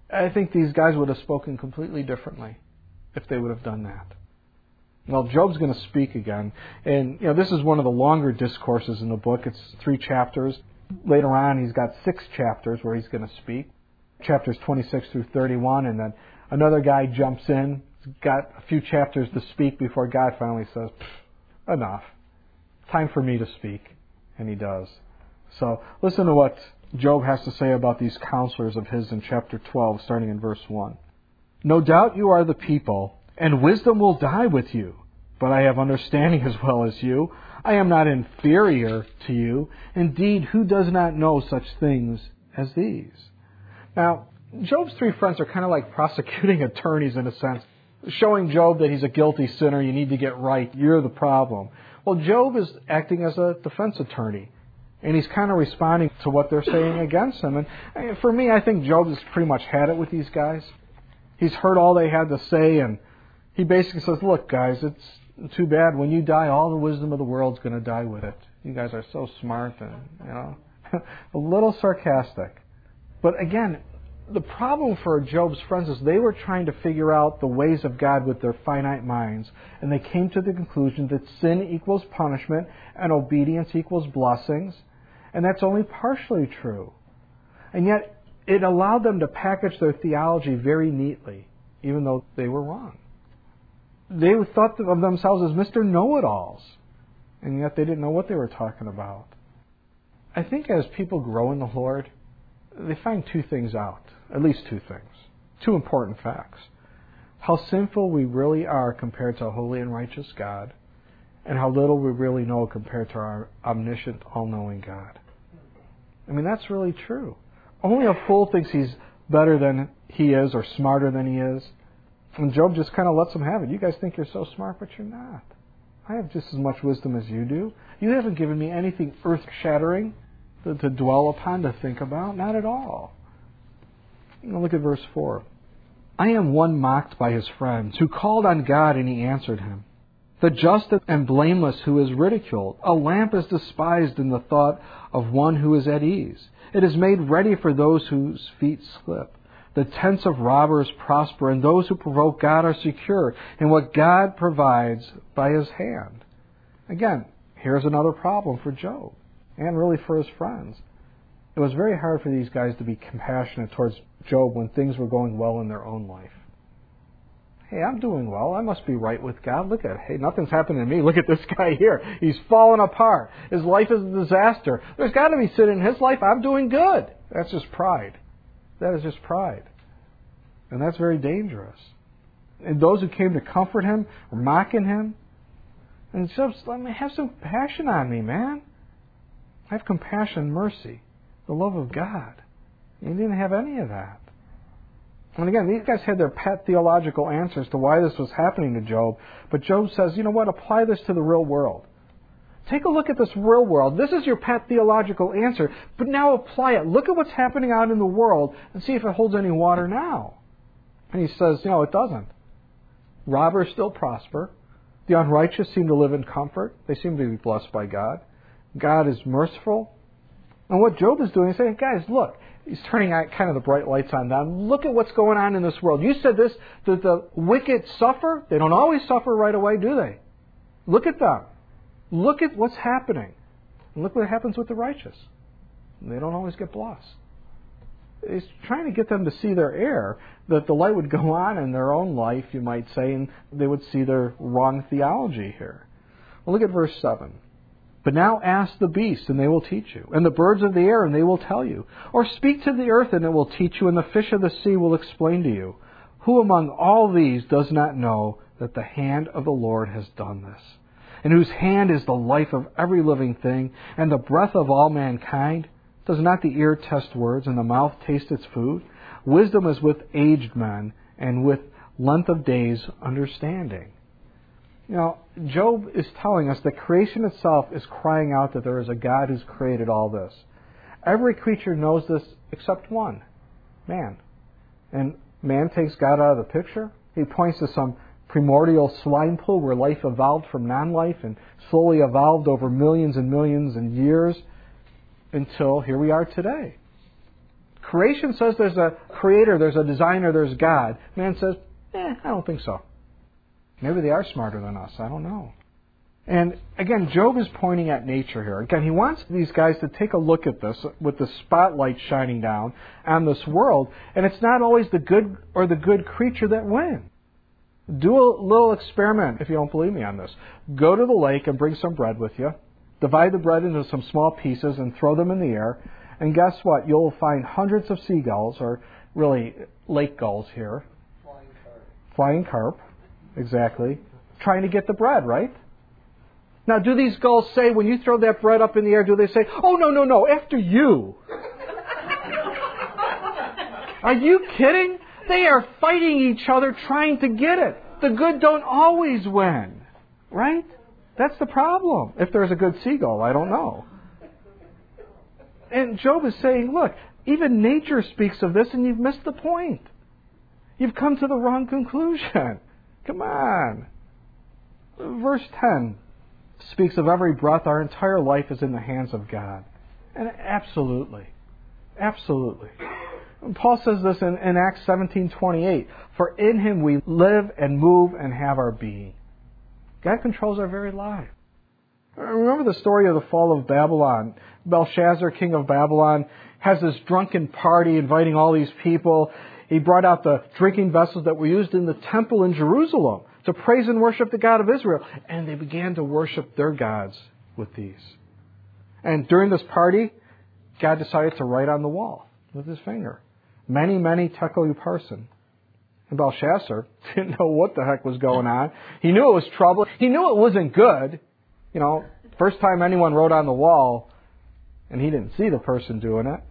I think these guys would have spoken completely differently if they would have done that. Well, Job's going to speak again. And, this is one of the longer discourses in the book. It's 3 chapters. Later on, he's got 6 chapters where he's going to speak. Chapters 26 through 31. And then another guy jumps in. He's got a few chapters to speak before God finally says, enough. Time for me to speak. And he does. So listen to what Job has to say about these counselors of his in chapter 12, starting in verse 1. No doubt you are the people, and wisdom will die with you. But I have understanding as well as you. I am not inferior to you. Indeed, who does not know such things as these? Now, Job's 3 friends are kind of like prosecuting attorneys in a sense, showing Job that he's a guilty sinner. You need to get right. You're the problem. Well, Job is acting as a defense attorney. And he's kind of responding to what they're saying against him. And for me, I think Job has pretty much had it with these guys. He's heard all they had to say, and he basically says, look, guys, it's too bad. When you die, all the wisdom of the world's going to die with it. You guys are so smart and, a little sarcastic. But again, the problem for Job's friends is they were trying to figure out the ways of God with their finite minds. And they came to the conclusion that sin equals punishment and obedience equals blessings. And that's only partially true. And yet, it allowed them to package their theology very neatly, even though they were wrong. They thought of themselves as Mr. Know-it-alls, and yet they didn't know what they were talking about. I think as people grow in the Lord, they find 2 things out, at least 2 things, 2 important facts. How sinful we really are compared to a holy and righteous God, and how little we really know compared to our omniscient, all-knowing God. I mean, that's really true. Only a fool thinks he's better than he is or smarter than he is. And Job just kind of lets them have it. You guys think you're so smart, but you're not. I have just as much wisdom as you do. You haven't given me anything earth-shattering to dwell upon, to think about. Not at all. Look at verse 4. I am one mocked by his friends, who called on God and he answered him. The just and blameless who is ridiculed. A lamp is despised in the thought of one who is at ease. It is made ready for those whose feet slip. The tents of robbers prosper, and those who provoke God are secure in what God provides by his hand. Again, here's another problem for Job, and really for his friends. It was very hard for these guys to be compassionate towards Job when things were going well in their own life. Hey, I'm doing well. I must be right with God. Look at it. Hey, nothing's happening to me. Look at this guy here. He's fallen apart. His life is a disaster. There's got to be sin in his life. I'm doing good. That's just pride. That is just pride. And that's very dangerous. And those who came to comfort him were mocking him. And Job said, let me have some compassion on me, man. Have compassion, mercy, the love of God. He didn't have any of that. And again, these guys had their pet theological answers to why this was happening to Job. But Job says, you know what? Apply this to the real world. Take a look at this real world. This is your pet theological answer. But now apply it. Look at what's happening out in the world and see if it holds any water now. And he says, it doesn't. Robbers still prosper. The unrighteous seem to live in comfort. They seem to be blessed by God. God is merciful. And what Job is doing is saying, guys, look. He's turning out kind of the bright lights on down. Look at what's going on in this world. You said this, that the wicked suffer. They don't always suffer right away, do they? Look at them. Look at what's happening. And look what happens with the righteous. They don't always get blessed. He's trying to get them to see their error, that the light would go on in their own life, you might say, and they would see their wrong theology here. Well, look at verse 7. But now ask the beasts, and they will teach you, and the birds of the air, and they will tell you. Or speak to the earth, and it will teach you, and the fish of the sea will explain to you. Who among all these does not know that the hand of the Lord has done this? And whose hand is the life of every living thing, and the breath of all mankind? Does not the ear test words, and the mouth taste its food? Wisdom is with aged men, and with length of days understanding. Job is telling us that creation itself is crying out that there is a God who's created all this. Every creature knows this except one, man. And man takes God out of the picture. He points to some primordial swine pool where life evolved from non-life and slowly evolved over millions and millions and years until here we are today. Creation says there's a creator, there's a designer, there's God. Man says, I don't think so. Maybe they are smarter than us. I don't know. And again, Job is pointing at nature here. Again, he wants these guys to take a look at this with the spotlight shining down on this world. And it's not always the good or the good creature that win. Do a little experiment if you don't believe me on this. Go to the lake and bring some bread with you. Divide the bread into some small pieces and throw them in the air. And guess what? You'll find hundreds of seagulls, or really lake gulls here. Flying carp. Exactly. Trying to get the bread, right? Now, do these gulls say, when you throw that bread up in the air, do they say, oh, no, after you? Are you kidding? They are fighting each other trying to get it. The good don't always win, right? That's the problem. If there's a good seagull, I don't know. And Job is saying, look, even nature speaks of this and you've missed the point. You've come to the wrong conclusion. Come on. Verse 10 speaks of every breath. Our entire life is in the hands of God. And absolutely. And Paul says this in Acts 17:28. For in Him we live and move and have our being. God controls our very life. Remember the story of the fall of Babylon. Belshazzar, king of Babylon, has this drunken party inviting all these people. He brought out the drinking vessels that were used in the temple in Jerusalem to praise and worship the God of Israel. And they began to worship their gods with these. And during this party, God decided to write on the wall with His finger, Many, many tekel upharsin. And Belshazzar didn't know what the heck was going on. He knew it was trouble. He knew it wasn't good. First time anyone wrote on the wall, and he didn't see the person doing it.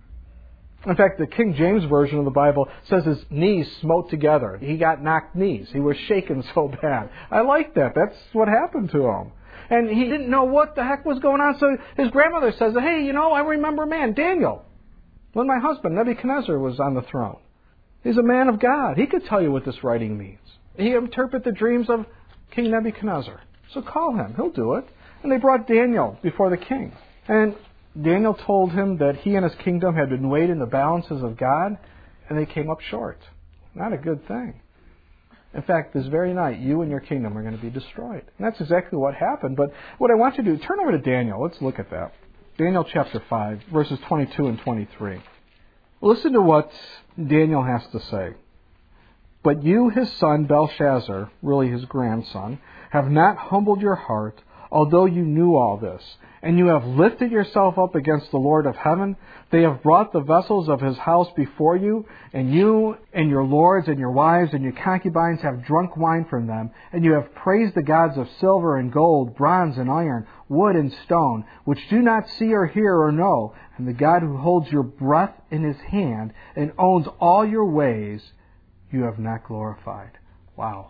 In fact, the King James Version of the Bible says his knees smote together. He got knocked knees. He was shaken so bad. I like that. That's what happened to him. And he didn't know what the heck was going on. So his grandmother says, hey, I remember a man, Daniel, when my husband, Nebuchadnezzar, was on the throne. He's a man of God. He could tell you what this writing means. He interpreted the dreams of King Nebuchadnezzar. So call him. He'll do it. And they brought Daniel before the king. And Daniel told him that he and his kingdom had been weighed in the balances of God, and they came up short. Not a good thing. In fact, this very night, you and your kingdom are going to be destroyed. And that's exactly what happened. But what I want you to do, turn over to Daniel. Let's look at that. Daniel chapter 5, verses 22 and 23. Listen to what Daniel has to say. But you, his son Belshazzar, really his grandson, have not humbled your heart, although you knew all this. And you have lifted yourself up against the Lord of heaven. They have brought the vessels of His house before you, and you and your lords and your wives and your concubines have drunk wine from them. And you have praised the gods of silver and gold, bronze and iron, wood and stone, which do not see or hear or know. And the God who holds your breath in His hand and owns all your ways, you have not glorified. Wow.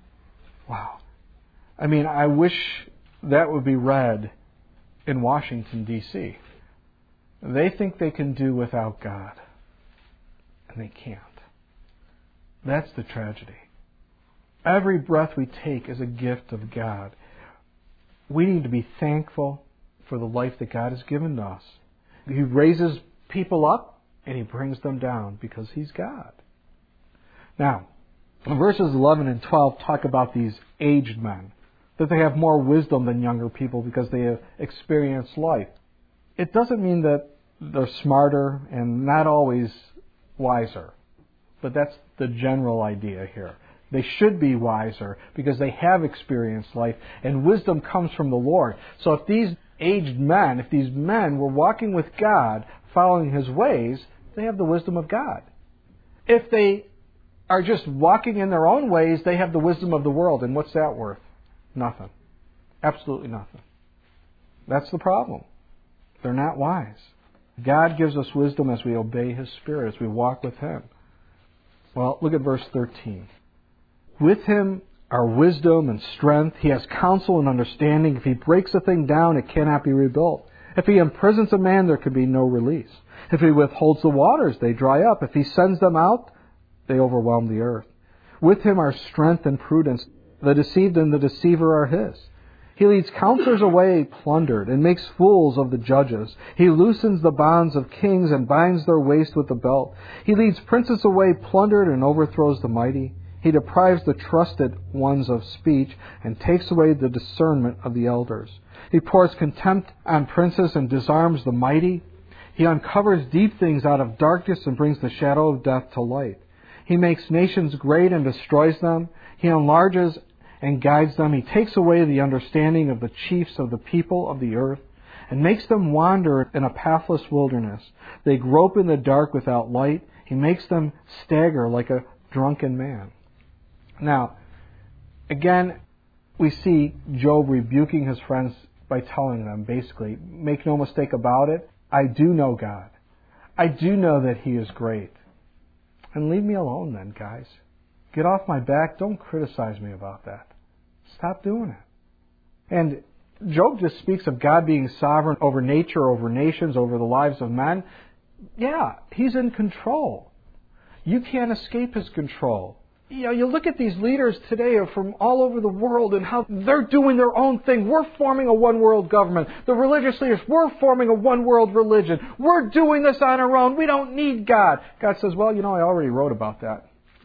I wish that would be read in Washington, D.C. They think they can do without God, and they can't. That's the tragedy. Every breath we take is a gift of God. We need to be thankful for the life that God has given to us. He raises people up, and He brings them down because He's God. Now, verses 11 and 12 talk about these aged men, that they have more wisdom than younger people because they have experienced life. It doesn't mean that they're smarter and not always wiser, but that's the general idea here. They should be wiser because they have experienced life, and wisdom comes from the Lord. So if these aged men, if these men were walking with God, following His ways, they have the wisdom of God. If they are just walking in their own ways, they have the wisdom of the world, and what's that worth? Nothing. Absolutely nothing. That's the problem. They're not wise. God gives us wisdom as we obey His Spirit, as we walk with Him. Well, look at verse 13. With Him are wisdom and strength. He has counsel and understanding. If He breaks a thing down, it cannot be rebuilt. If He imprisons a man, there can be no release. If He withholds the waters, they dry up. If He sends them out, they overwhelm the earth. With Him are strength and prudence. The deceived and the deceiver are His. He leads counselors away plundered and makes fools of the judges. He loosens the bonds of kings and binds their waist with a belt. He leads princes away plundered and overthrows the mighty. He deprives the trusted ones of speech and takes away the discernment of the elders. He pours contempt on princes and disarms the mighty. He uncovers deep things out of darkness and brings the shadow of death to light. He makes nations great and destroys them. He enlarges and guides them. He takes away the understanding of the chiefs of the people of the earth and makes them wander in a pathless wilderness. They grope in the dark without light. He makes them stagger like a drunken man. Now, again, we see Job rebuking his friends by telling them, basically, make no mistake about it, I do know God. I do know that He is great. And leave me alone then, guys. Get off my back. Don't criticize me about that. Stop doing it. And Job just speaks of God being sovereign over nature, over nations, over the lives of men. Yeah, He's in control. You can't escape His control. You know, you look at these leaders today from all over the world and how they're doing their own thing. We're forming a one-world government. The religious leaders, we're forming a one-world religion. We're doing this on our own. We don't need God. God says, well, you know, I already wrote about that.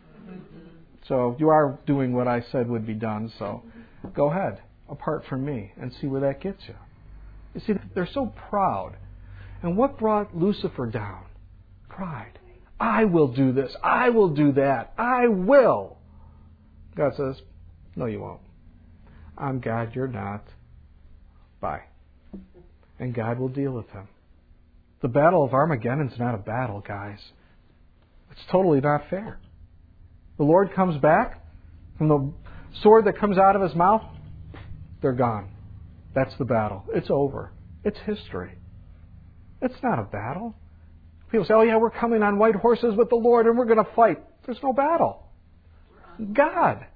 So you are doing what I said would be done, so go ahead, apart from me, and see where that gets you. You see, they're so proud. And what brought Lucifer down? Pride. I will do this. I will do that. I will. God says, no, you won't. I'm God, you're not. Bye. And God will deal with him. The battle of Armageddon is not a battle, guys. It's totally not fair. The Lord comes back, and the sword that comes out of His mouth, they're gone. That's the battle. It's over. It's history. It's not a battle. People say, oh yeah, we're coming on white horses with the Lord and we're going to fight. There's no battle. God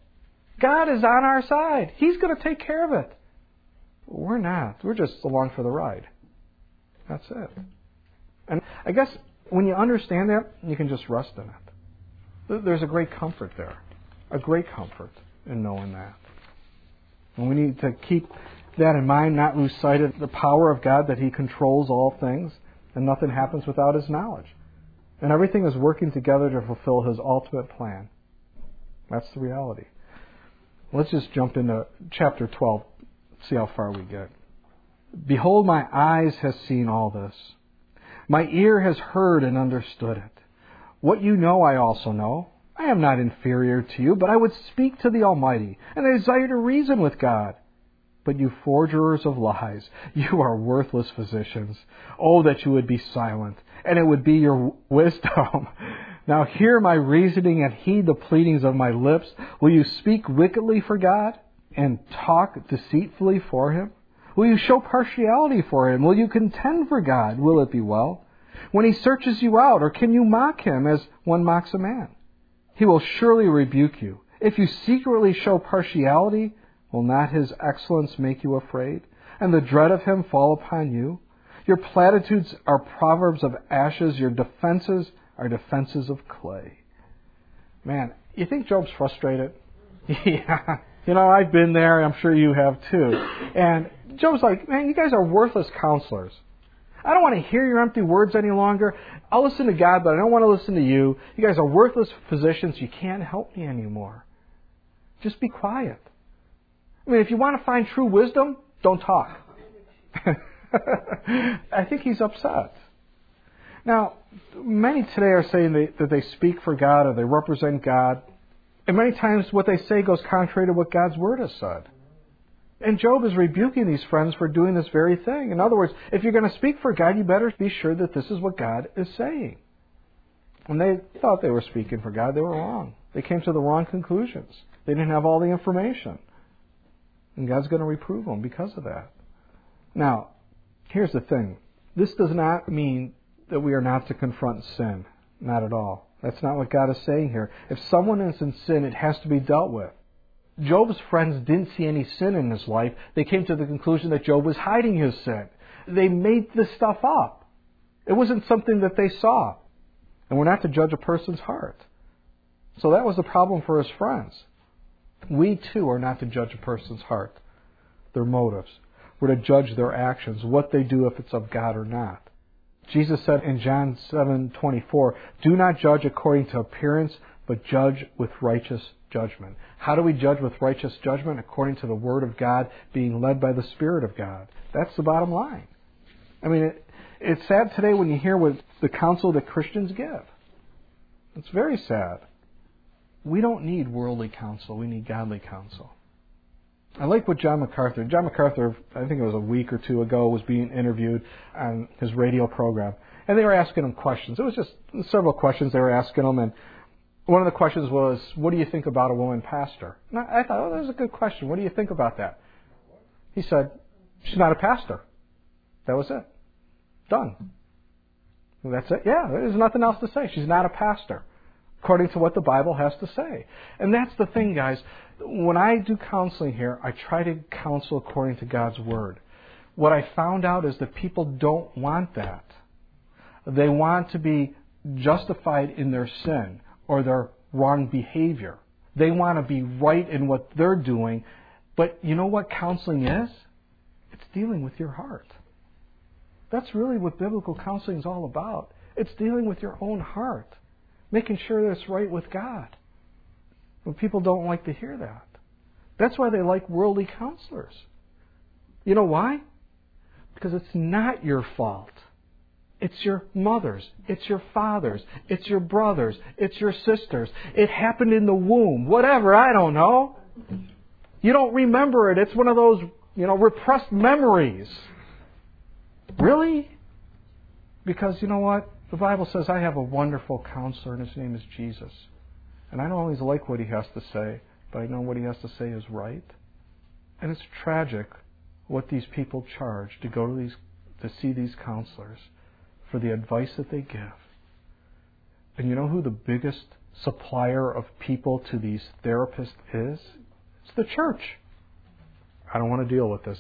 is on our side. He's going to take care of it. We're not. We're just along for the ride. That's it. And I guess when you understand that, you can just rest in it. There's a great comfort there. A great comfort in knowing that. And we need to keep that in mind, not lose sight of the power of God, that He controls all things, and nothing happens without His knowledge. And everything is working together to fulfill His ultimate plan. That's the reality. Let's just jump into chapter 12, see how far we get. Behold, my eyes has seen all this. My ear has heard and understood it. What you know, I also know. I am not inferior to you, but I would speak to the Almighty, and I desire to reason with God. But you forgers of lies, you are worthless physicians. Oh, that you would be silent, and it would be your wisdom. Now hear my reasoning and heed the pleadings of my lips. Will you speak wickedly for God and talk deceitfully for Him? Will you show partiality for Him? Will you contend for God? Will it be well? When He searches you out, or can you mock Him as one mocks a man? He will surely rebuke you. If you secretly show partiality, will not His excellence make you afraid, and the dread of Him fall upon you? Your platitudes are proverbs of ashes. Your defenses are defenses of clay. Man, you think Job's frustrated? Yeah. You know, I've been there. I'm sure you have too. And Job's like, man, you guys are worthless counselors. I don't want to hear your empty words any longer. I'll listen to God, but I don't want to listen to you. You guys are worthless physicians. You can't help me anymore. Just be quiet. I mean, if you want to find true wisdom, don't talk. I think he's upset. Now, many today are saying that they speak for God or they represent God. And many times what they say goes contrary to what God's Word has said. And Job is rebuking these friends for doing this very thing. In other words, if you're going to speak for God, you better be sure that this is what God is saying. When they thought they were speaking for God, they were wrong. They came to the wrong conclusions. They didn't have all the information. And God's going to reprove them because of that. Now, here's the thing. This does not mean that we are not to confront sin. Not at all. That's not what God is saying here. If someone is in sin, it has to be dealt with. Job's friends didn't see any sin in his life. They came to the conclusion that Job was hiding his sin. They made this stuff up. It wasn't something that they saw. And we're not to judge a person's heart. So that was the problem for his friends. We too are not to judge a person's heart. their motives. We're to judge their actions, what they do, if it's of God or not. Jesus said in John 7:24, "Do not judge according to appearance, but judge with righteous judgment." How do we judge with righteous judgment? According to the Word of God, being led by the Spirit of God. That's the bottom line. I mean, it's sad today when you hear what the counsel that Christians give. It's very sad. We don't need worldly counsel. We need godly counsel. I like what John MacArthur, I think it was a week or two ago, was being interviewed on his radio program. And they were asking him questions. It was just several questions they were asking him. And one of the questions was, what do you think about a woman pastor? And I thought, that was a good question. What do you think about that? He said, she's not a pastor. That was it. Done. And that's it. Yeah, there's nothing else to say. She's not a pastor, according to what the Bible has to say. And that's the thing, guys. When I do counseling here, I try to counsel according to God's Word. What I found out is that people don't want that. They want to be justified in their sin or their wrong behavior. They want to be right in what they're doing. But you know what counseling is? It's dealing with your heart. That's really what biblical counseling is all about. It's dealing with your own heart, making sure that it's right with God. But people don't like to hear that. That's why they like worldly counselors. You know why? Because it's not your fault. It's your mother's. It's your father's. It's your brother's. It's your sister's. It happened in the womb. Whatever, I don't know. You don't remember it. It's one of those, repressed memories. Really? Because you know what? The Bible says I have a wonderful counselor and his name is Jesus. And I don't always like what he has to say, but I know what he has to say is right. And it's tragic what these people charge to go to see these counselors for the advice that they give. And you know who the biggest supplier of people to these therapists is? It's the church. I don't want to deal with this.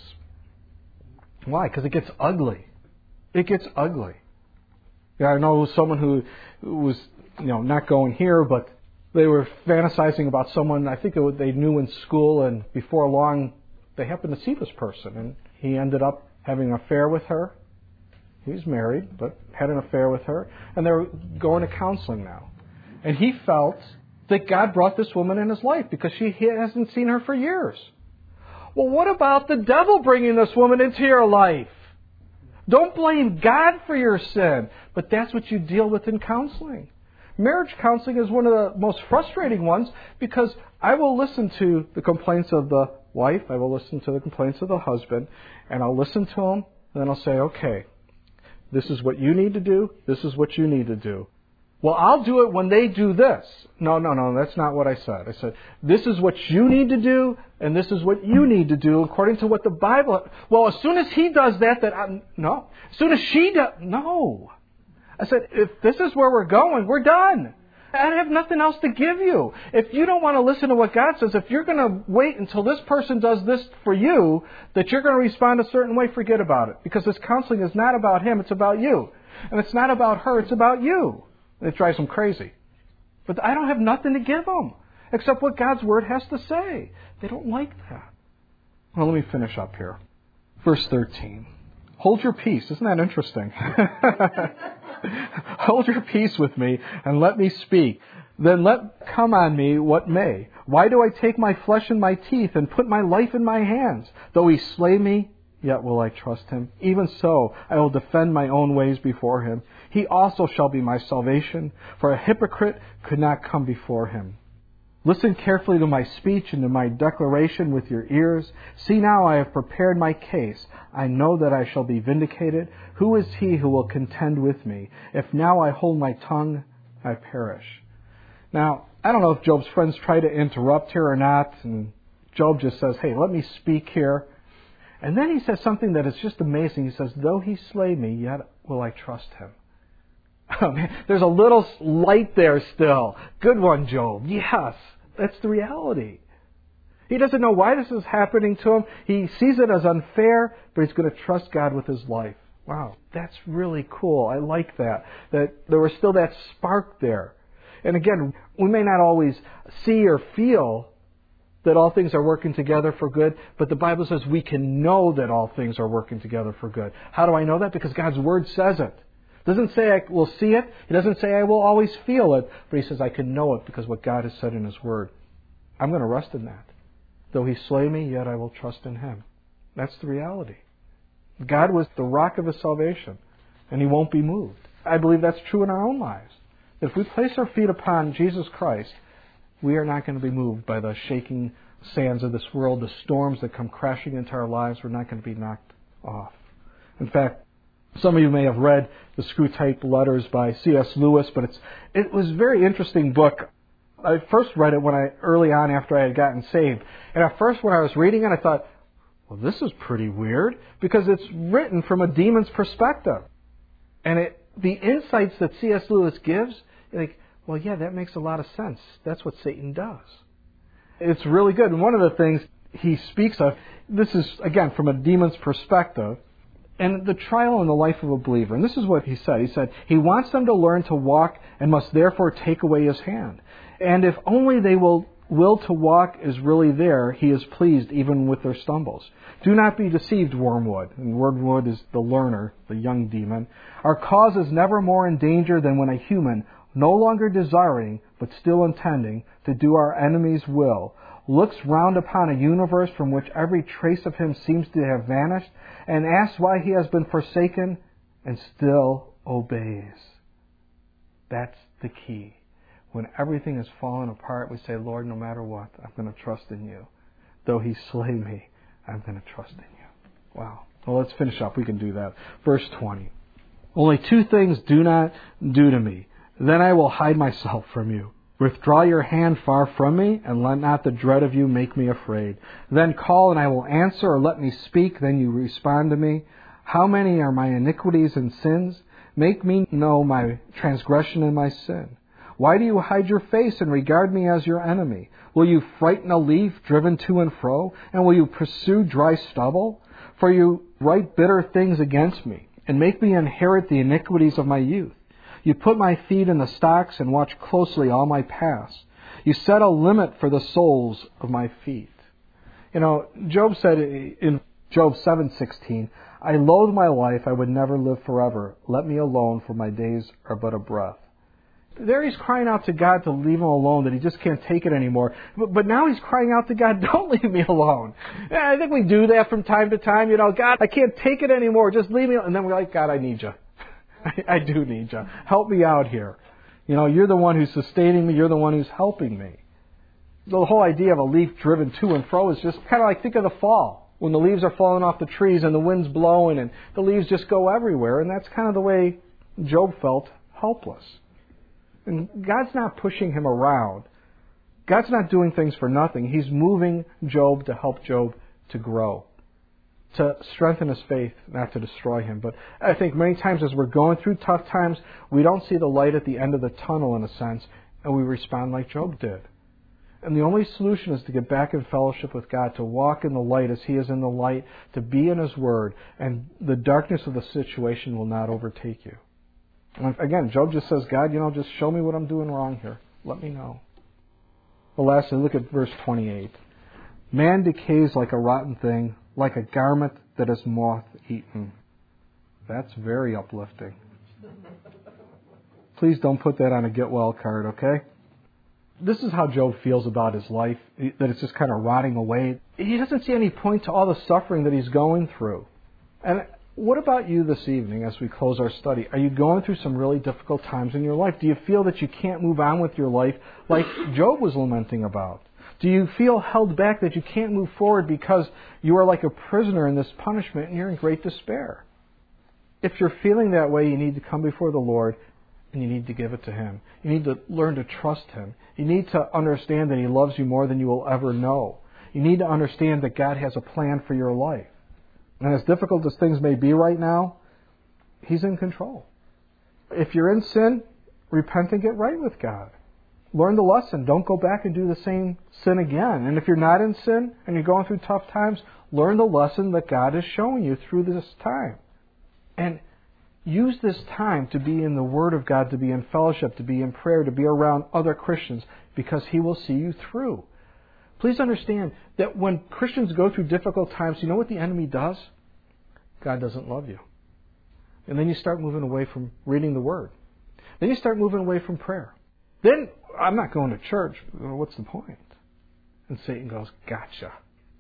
Why? Because it gets ugly. It gets ugly. Yeah, I know someone who was, not going here, but they were fantasizing about someone, I think they knew in school, and before long, they happened to see this person, and he ended up having an affair with her. He was married, but had an affair with her, and they were going to counseling now. And he felt that God brought this woman in his life because he hasn't seen her for years. Well, what about the devil bringing this woman into your life? Don't blame God for your sin, but that's what you deal with in counseling. Marriage counseling is one of the most frustrating ones because I will listen to the complaints of the wife, I will listen to the complaints of the husband, and I'll listen to them, and then I'll say, okay, this is what you need to do, this is what you need to do. Well, I'll do it when they do this. No, that's not what I said. I said, this is what you need to do, and this is what you need to do according to what the Bible... Well, as soon as he does that, no. As soon as she does... No. I said, if this is where we're going, we're done. I have nothing else to give you. If you don't want to listen to what God says, if you're going to wait until this person does this for you, that you're going to respond a certain way, forget about it. Because this counseling is not about him, it's about you. And it's not about her, it's about you. It drives them crazy. But I don't have nothing to give them except what God's Word has to say. They don't like that. Well, let me finish up here. Verse 13. Hold your peace. Isn't that interesting? Hold your peace with me and let me speak. Then let come on me what may. Why do I take my flesh in my teeth and put my life in my hands? Though he slay me, yet will I trust him. Even so, I will defend my own ways before him. He also shall be my salvation, for a hypocrite could not come before him. Listen carefully to my speech and to my declaration with your ears. See now, I have prepared my case. I know that I shall be vindicated. Who is he who will contend with me? If now I hold my tongue, I perish. Now, I don't know if Job's friends try to interrupt here or not, and Job just says, hey, let me speak here. And then he says something that is just amazing. He says, though he slay me, yet will I trust him. Oh, man, there's a little light there still. Good one, Job. Yes, that's the reality. He doesn't know why this is happening to him. He sees it as unfair, but he's going to trust God with his life. Wow, that's really cool. I like that. That there was still that spark there. And again, we may not always see or feel that all things are working together for good, but the Bible says we can know that all things are working together for good. How do I know that? Because God's Word says it. It doesn't say I will see it. It doesn't say I will always feel it. But He says I can know it because what God has said in His Word. I'm going to rest in that. Though He slay me, yet I will trust in Him. That's the reality. God was the rock of His salvation, and He won't be moved. I believe that's true in our own lives. If we place our feet upon Jesus Christ, we are not going to be moved by the shaking sands of this world, the storms that come crashing into our lives. We're not going to be knocked off. In fact, some of you may have read the Screw-Type Letters by C.S. Lewis, but it was a very interesting book. I first read it early on after I had gotten saved. And at first when I was reading it, I thought, well, this is pretty weird, because it's written from a demon's perspective. And the insights that C.S. Lewis gives, like, well, yeah, that makes a lot of sense. That's what Satan does. It's really good. And one of the things he speaks of, this is, again, from a demon's perspective, and the trial in the life of a believer. And this is what he said. He said, he wants them to learn to walk and must therefore take away his hand. And if only they will to walk is really there, he is pleased even with their stumbles. Do not be deceived, Wormwood. And Wormwood is the learner, the young demon. Our cause is never more in danger than when a human, no longer desiring, but still intending, to do our enemy's will, looks round upon a universe from which every trace of him seems to have vanished, and asks why he has been forsaken, and still obeys. That's the key. When everything is fallen apart, we say, Lord, no matter what, I'm going to trust in you. Though he slay me, I'm going to trust in you. Wow. Well, let's finish up. We can do that. Verse 20. Only two things do not do to me. Then I will hide myself from you. Withdraw your hand far from me, and let not the dread of you make me afraid. Then call, and I will answer, or let me speak, then you respond to me. How many are my iniquities and sins? Make me know my transgression and my sin. Why do you hide your face and regard me as your enemy? Will you frighten a leaf driven to and fro? And will you pursue dry stubble? For you write bitter things against me, and make me inherit the iniquities of my youth. You put my feet in the stocks and watch closely all my paths. You set a limit for the soles of my feet. You know, Job said in Job 7:16, I loathe my life, I would never live forever. Let me alone, for my days are but a breath. There he's crying out to God to leave him alone, that he just can't take it anymore. But now he's crying out to God, don't leave me alone. I think we do that from time to time. You know, God, I can't take it anymore. Just leave me alone. And then we're like, God, I need you. I do need you. Help me out here. You know, you're the one who's sustaining me. You're the one who's helping me. The whole idea of a leaf driven to and fro is just kind of like, think of the fall. When the leaves are falling off the trees and the wind's blowing and the leaves just go everywhere. And that's kind of the way Job felt, helpless. And God's not pushing him around. God's not doing things for nothing. He's moving Job to help Job to grow, to strengthen his faith, not to destroy him. But I think many times as we're going through tough times, we don't see the light at the end of the tunnel in a sense, and we respond like Job did. And the only solution is to get back in fellowship with God, to walk in the light as He is in the light, to be in His Word, and the darkness of the situation will not overtake you. And again, Job just says, God, just show me what I'm doing wrong here. Let me know. Well, lastly, look at verse 28. Man decays like a rotten thing, like a garment that is moth-eaten. That's very uplifting. Please don't put that on a get-well card, okay? This is how Job feels about his life, that it's just kind of rotting away. He doesn't see any point to all the suffering that he's going through. And what about you this evening as we close our study? Are you going through some really difficult times in your life? Do you feel that you can't move on with your life like Job was lamenting about? Do you feel held back that you can't move forward because you are like a prisoner in this punishment and you're in great despair? If you're feeling that way, you need to come before the Lord and you need to give it to Him. You need to learn to trust Him. You need to understand that He loves you more than you will ever know. You need to understand that God has a plan for your life. And as difficult as things may be right now, He's in control. If you're in sin, repent and get right with God. Learn the lesson. Don't go back and do the same sin again. And if you're not in sin and you're going through tough times, learn the lesson that God is showing you through this time. And use this time to be in the Word of God, to be in fellowship, to be in prayer, to be around other Christians, because He will see you through. Please understand that when Christians go through difficult times, you know what the enemy does? God doesn't love you. And then you start moving away from reading the Word. Then you start moving away from prayer. Then, I'm not going to church. Well, what's the point? And Satan goes, gotcha.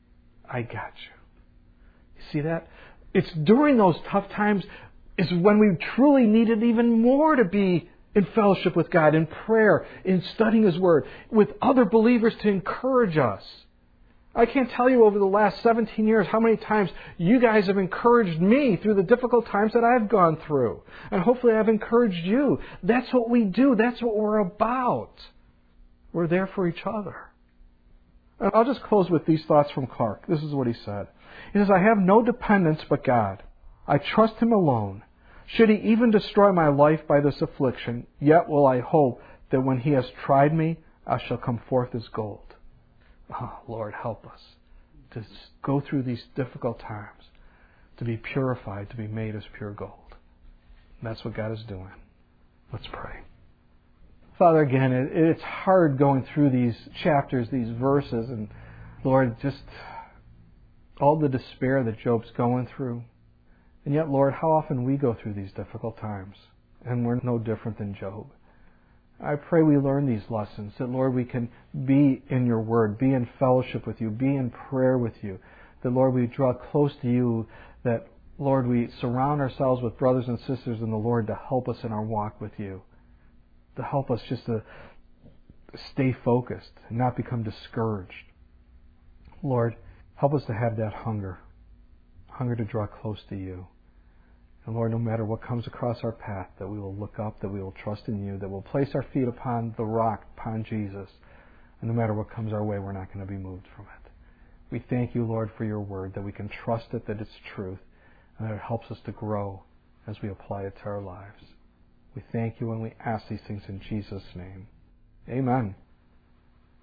I got you. You see that? It's during those tough times is when we truly needed even more to be in fellowship with God, in prayer, in studying His Word, with other believers to encourage us. I can't tell you over the last 17 years how many times you guys have encouraged me through the difficult times that I've gone through. And hopefully I've encouraged you. That's what we do. That's what we're about. We're there for each other. And I'll just close with these thoughts from Clark. This is what he said. He says, I have no dependence but God. I trust Him alone. Should He even destroy my life by this affliction, yet will I hope that when He has tried me, I shall come forth as gold. Oh, Lord, help us to go through these difficult times, to be purified, to be made as pure gold. And that's what God is doing. Let's pray. Father, again, it's hard going through these chapters, these verses, and Lord, just all the despair that Job's going through. And yet, Lord, how often we go through these difficult times, and we're no different than Job. I pray we learn these lessons, that, Lord, we can be in Your Word, be in fellowship with You, be in prayer with You, that, Lord, we draw close to You, that, Lord, we surround ourselves with brothers and sisters in the Lord to help us in our walk with You, to help us just to stay focused and not become discouraged. Lord, help us to have that hunger to draw close to You. And Lord, no matter what comes across our path, that we will look up, that we will trust in You, that we'll place our feet upon the rock, upon Jesus. And no matter what comes our way, we're not going to be moved from it. We thank You, Lord, for Your Word, that we can trust it, that it's truth, and that it helps us to grow as we apply it to our lives. We thank You and we ask these things in Jesus' name. Amen.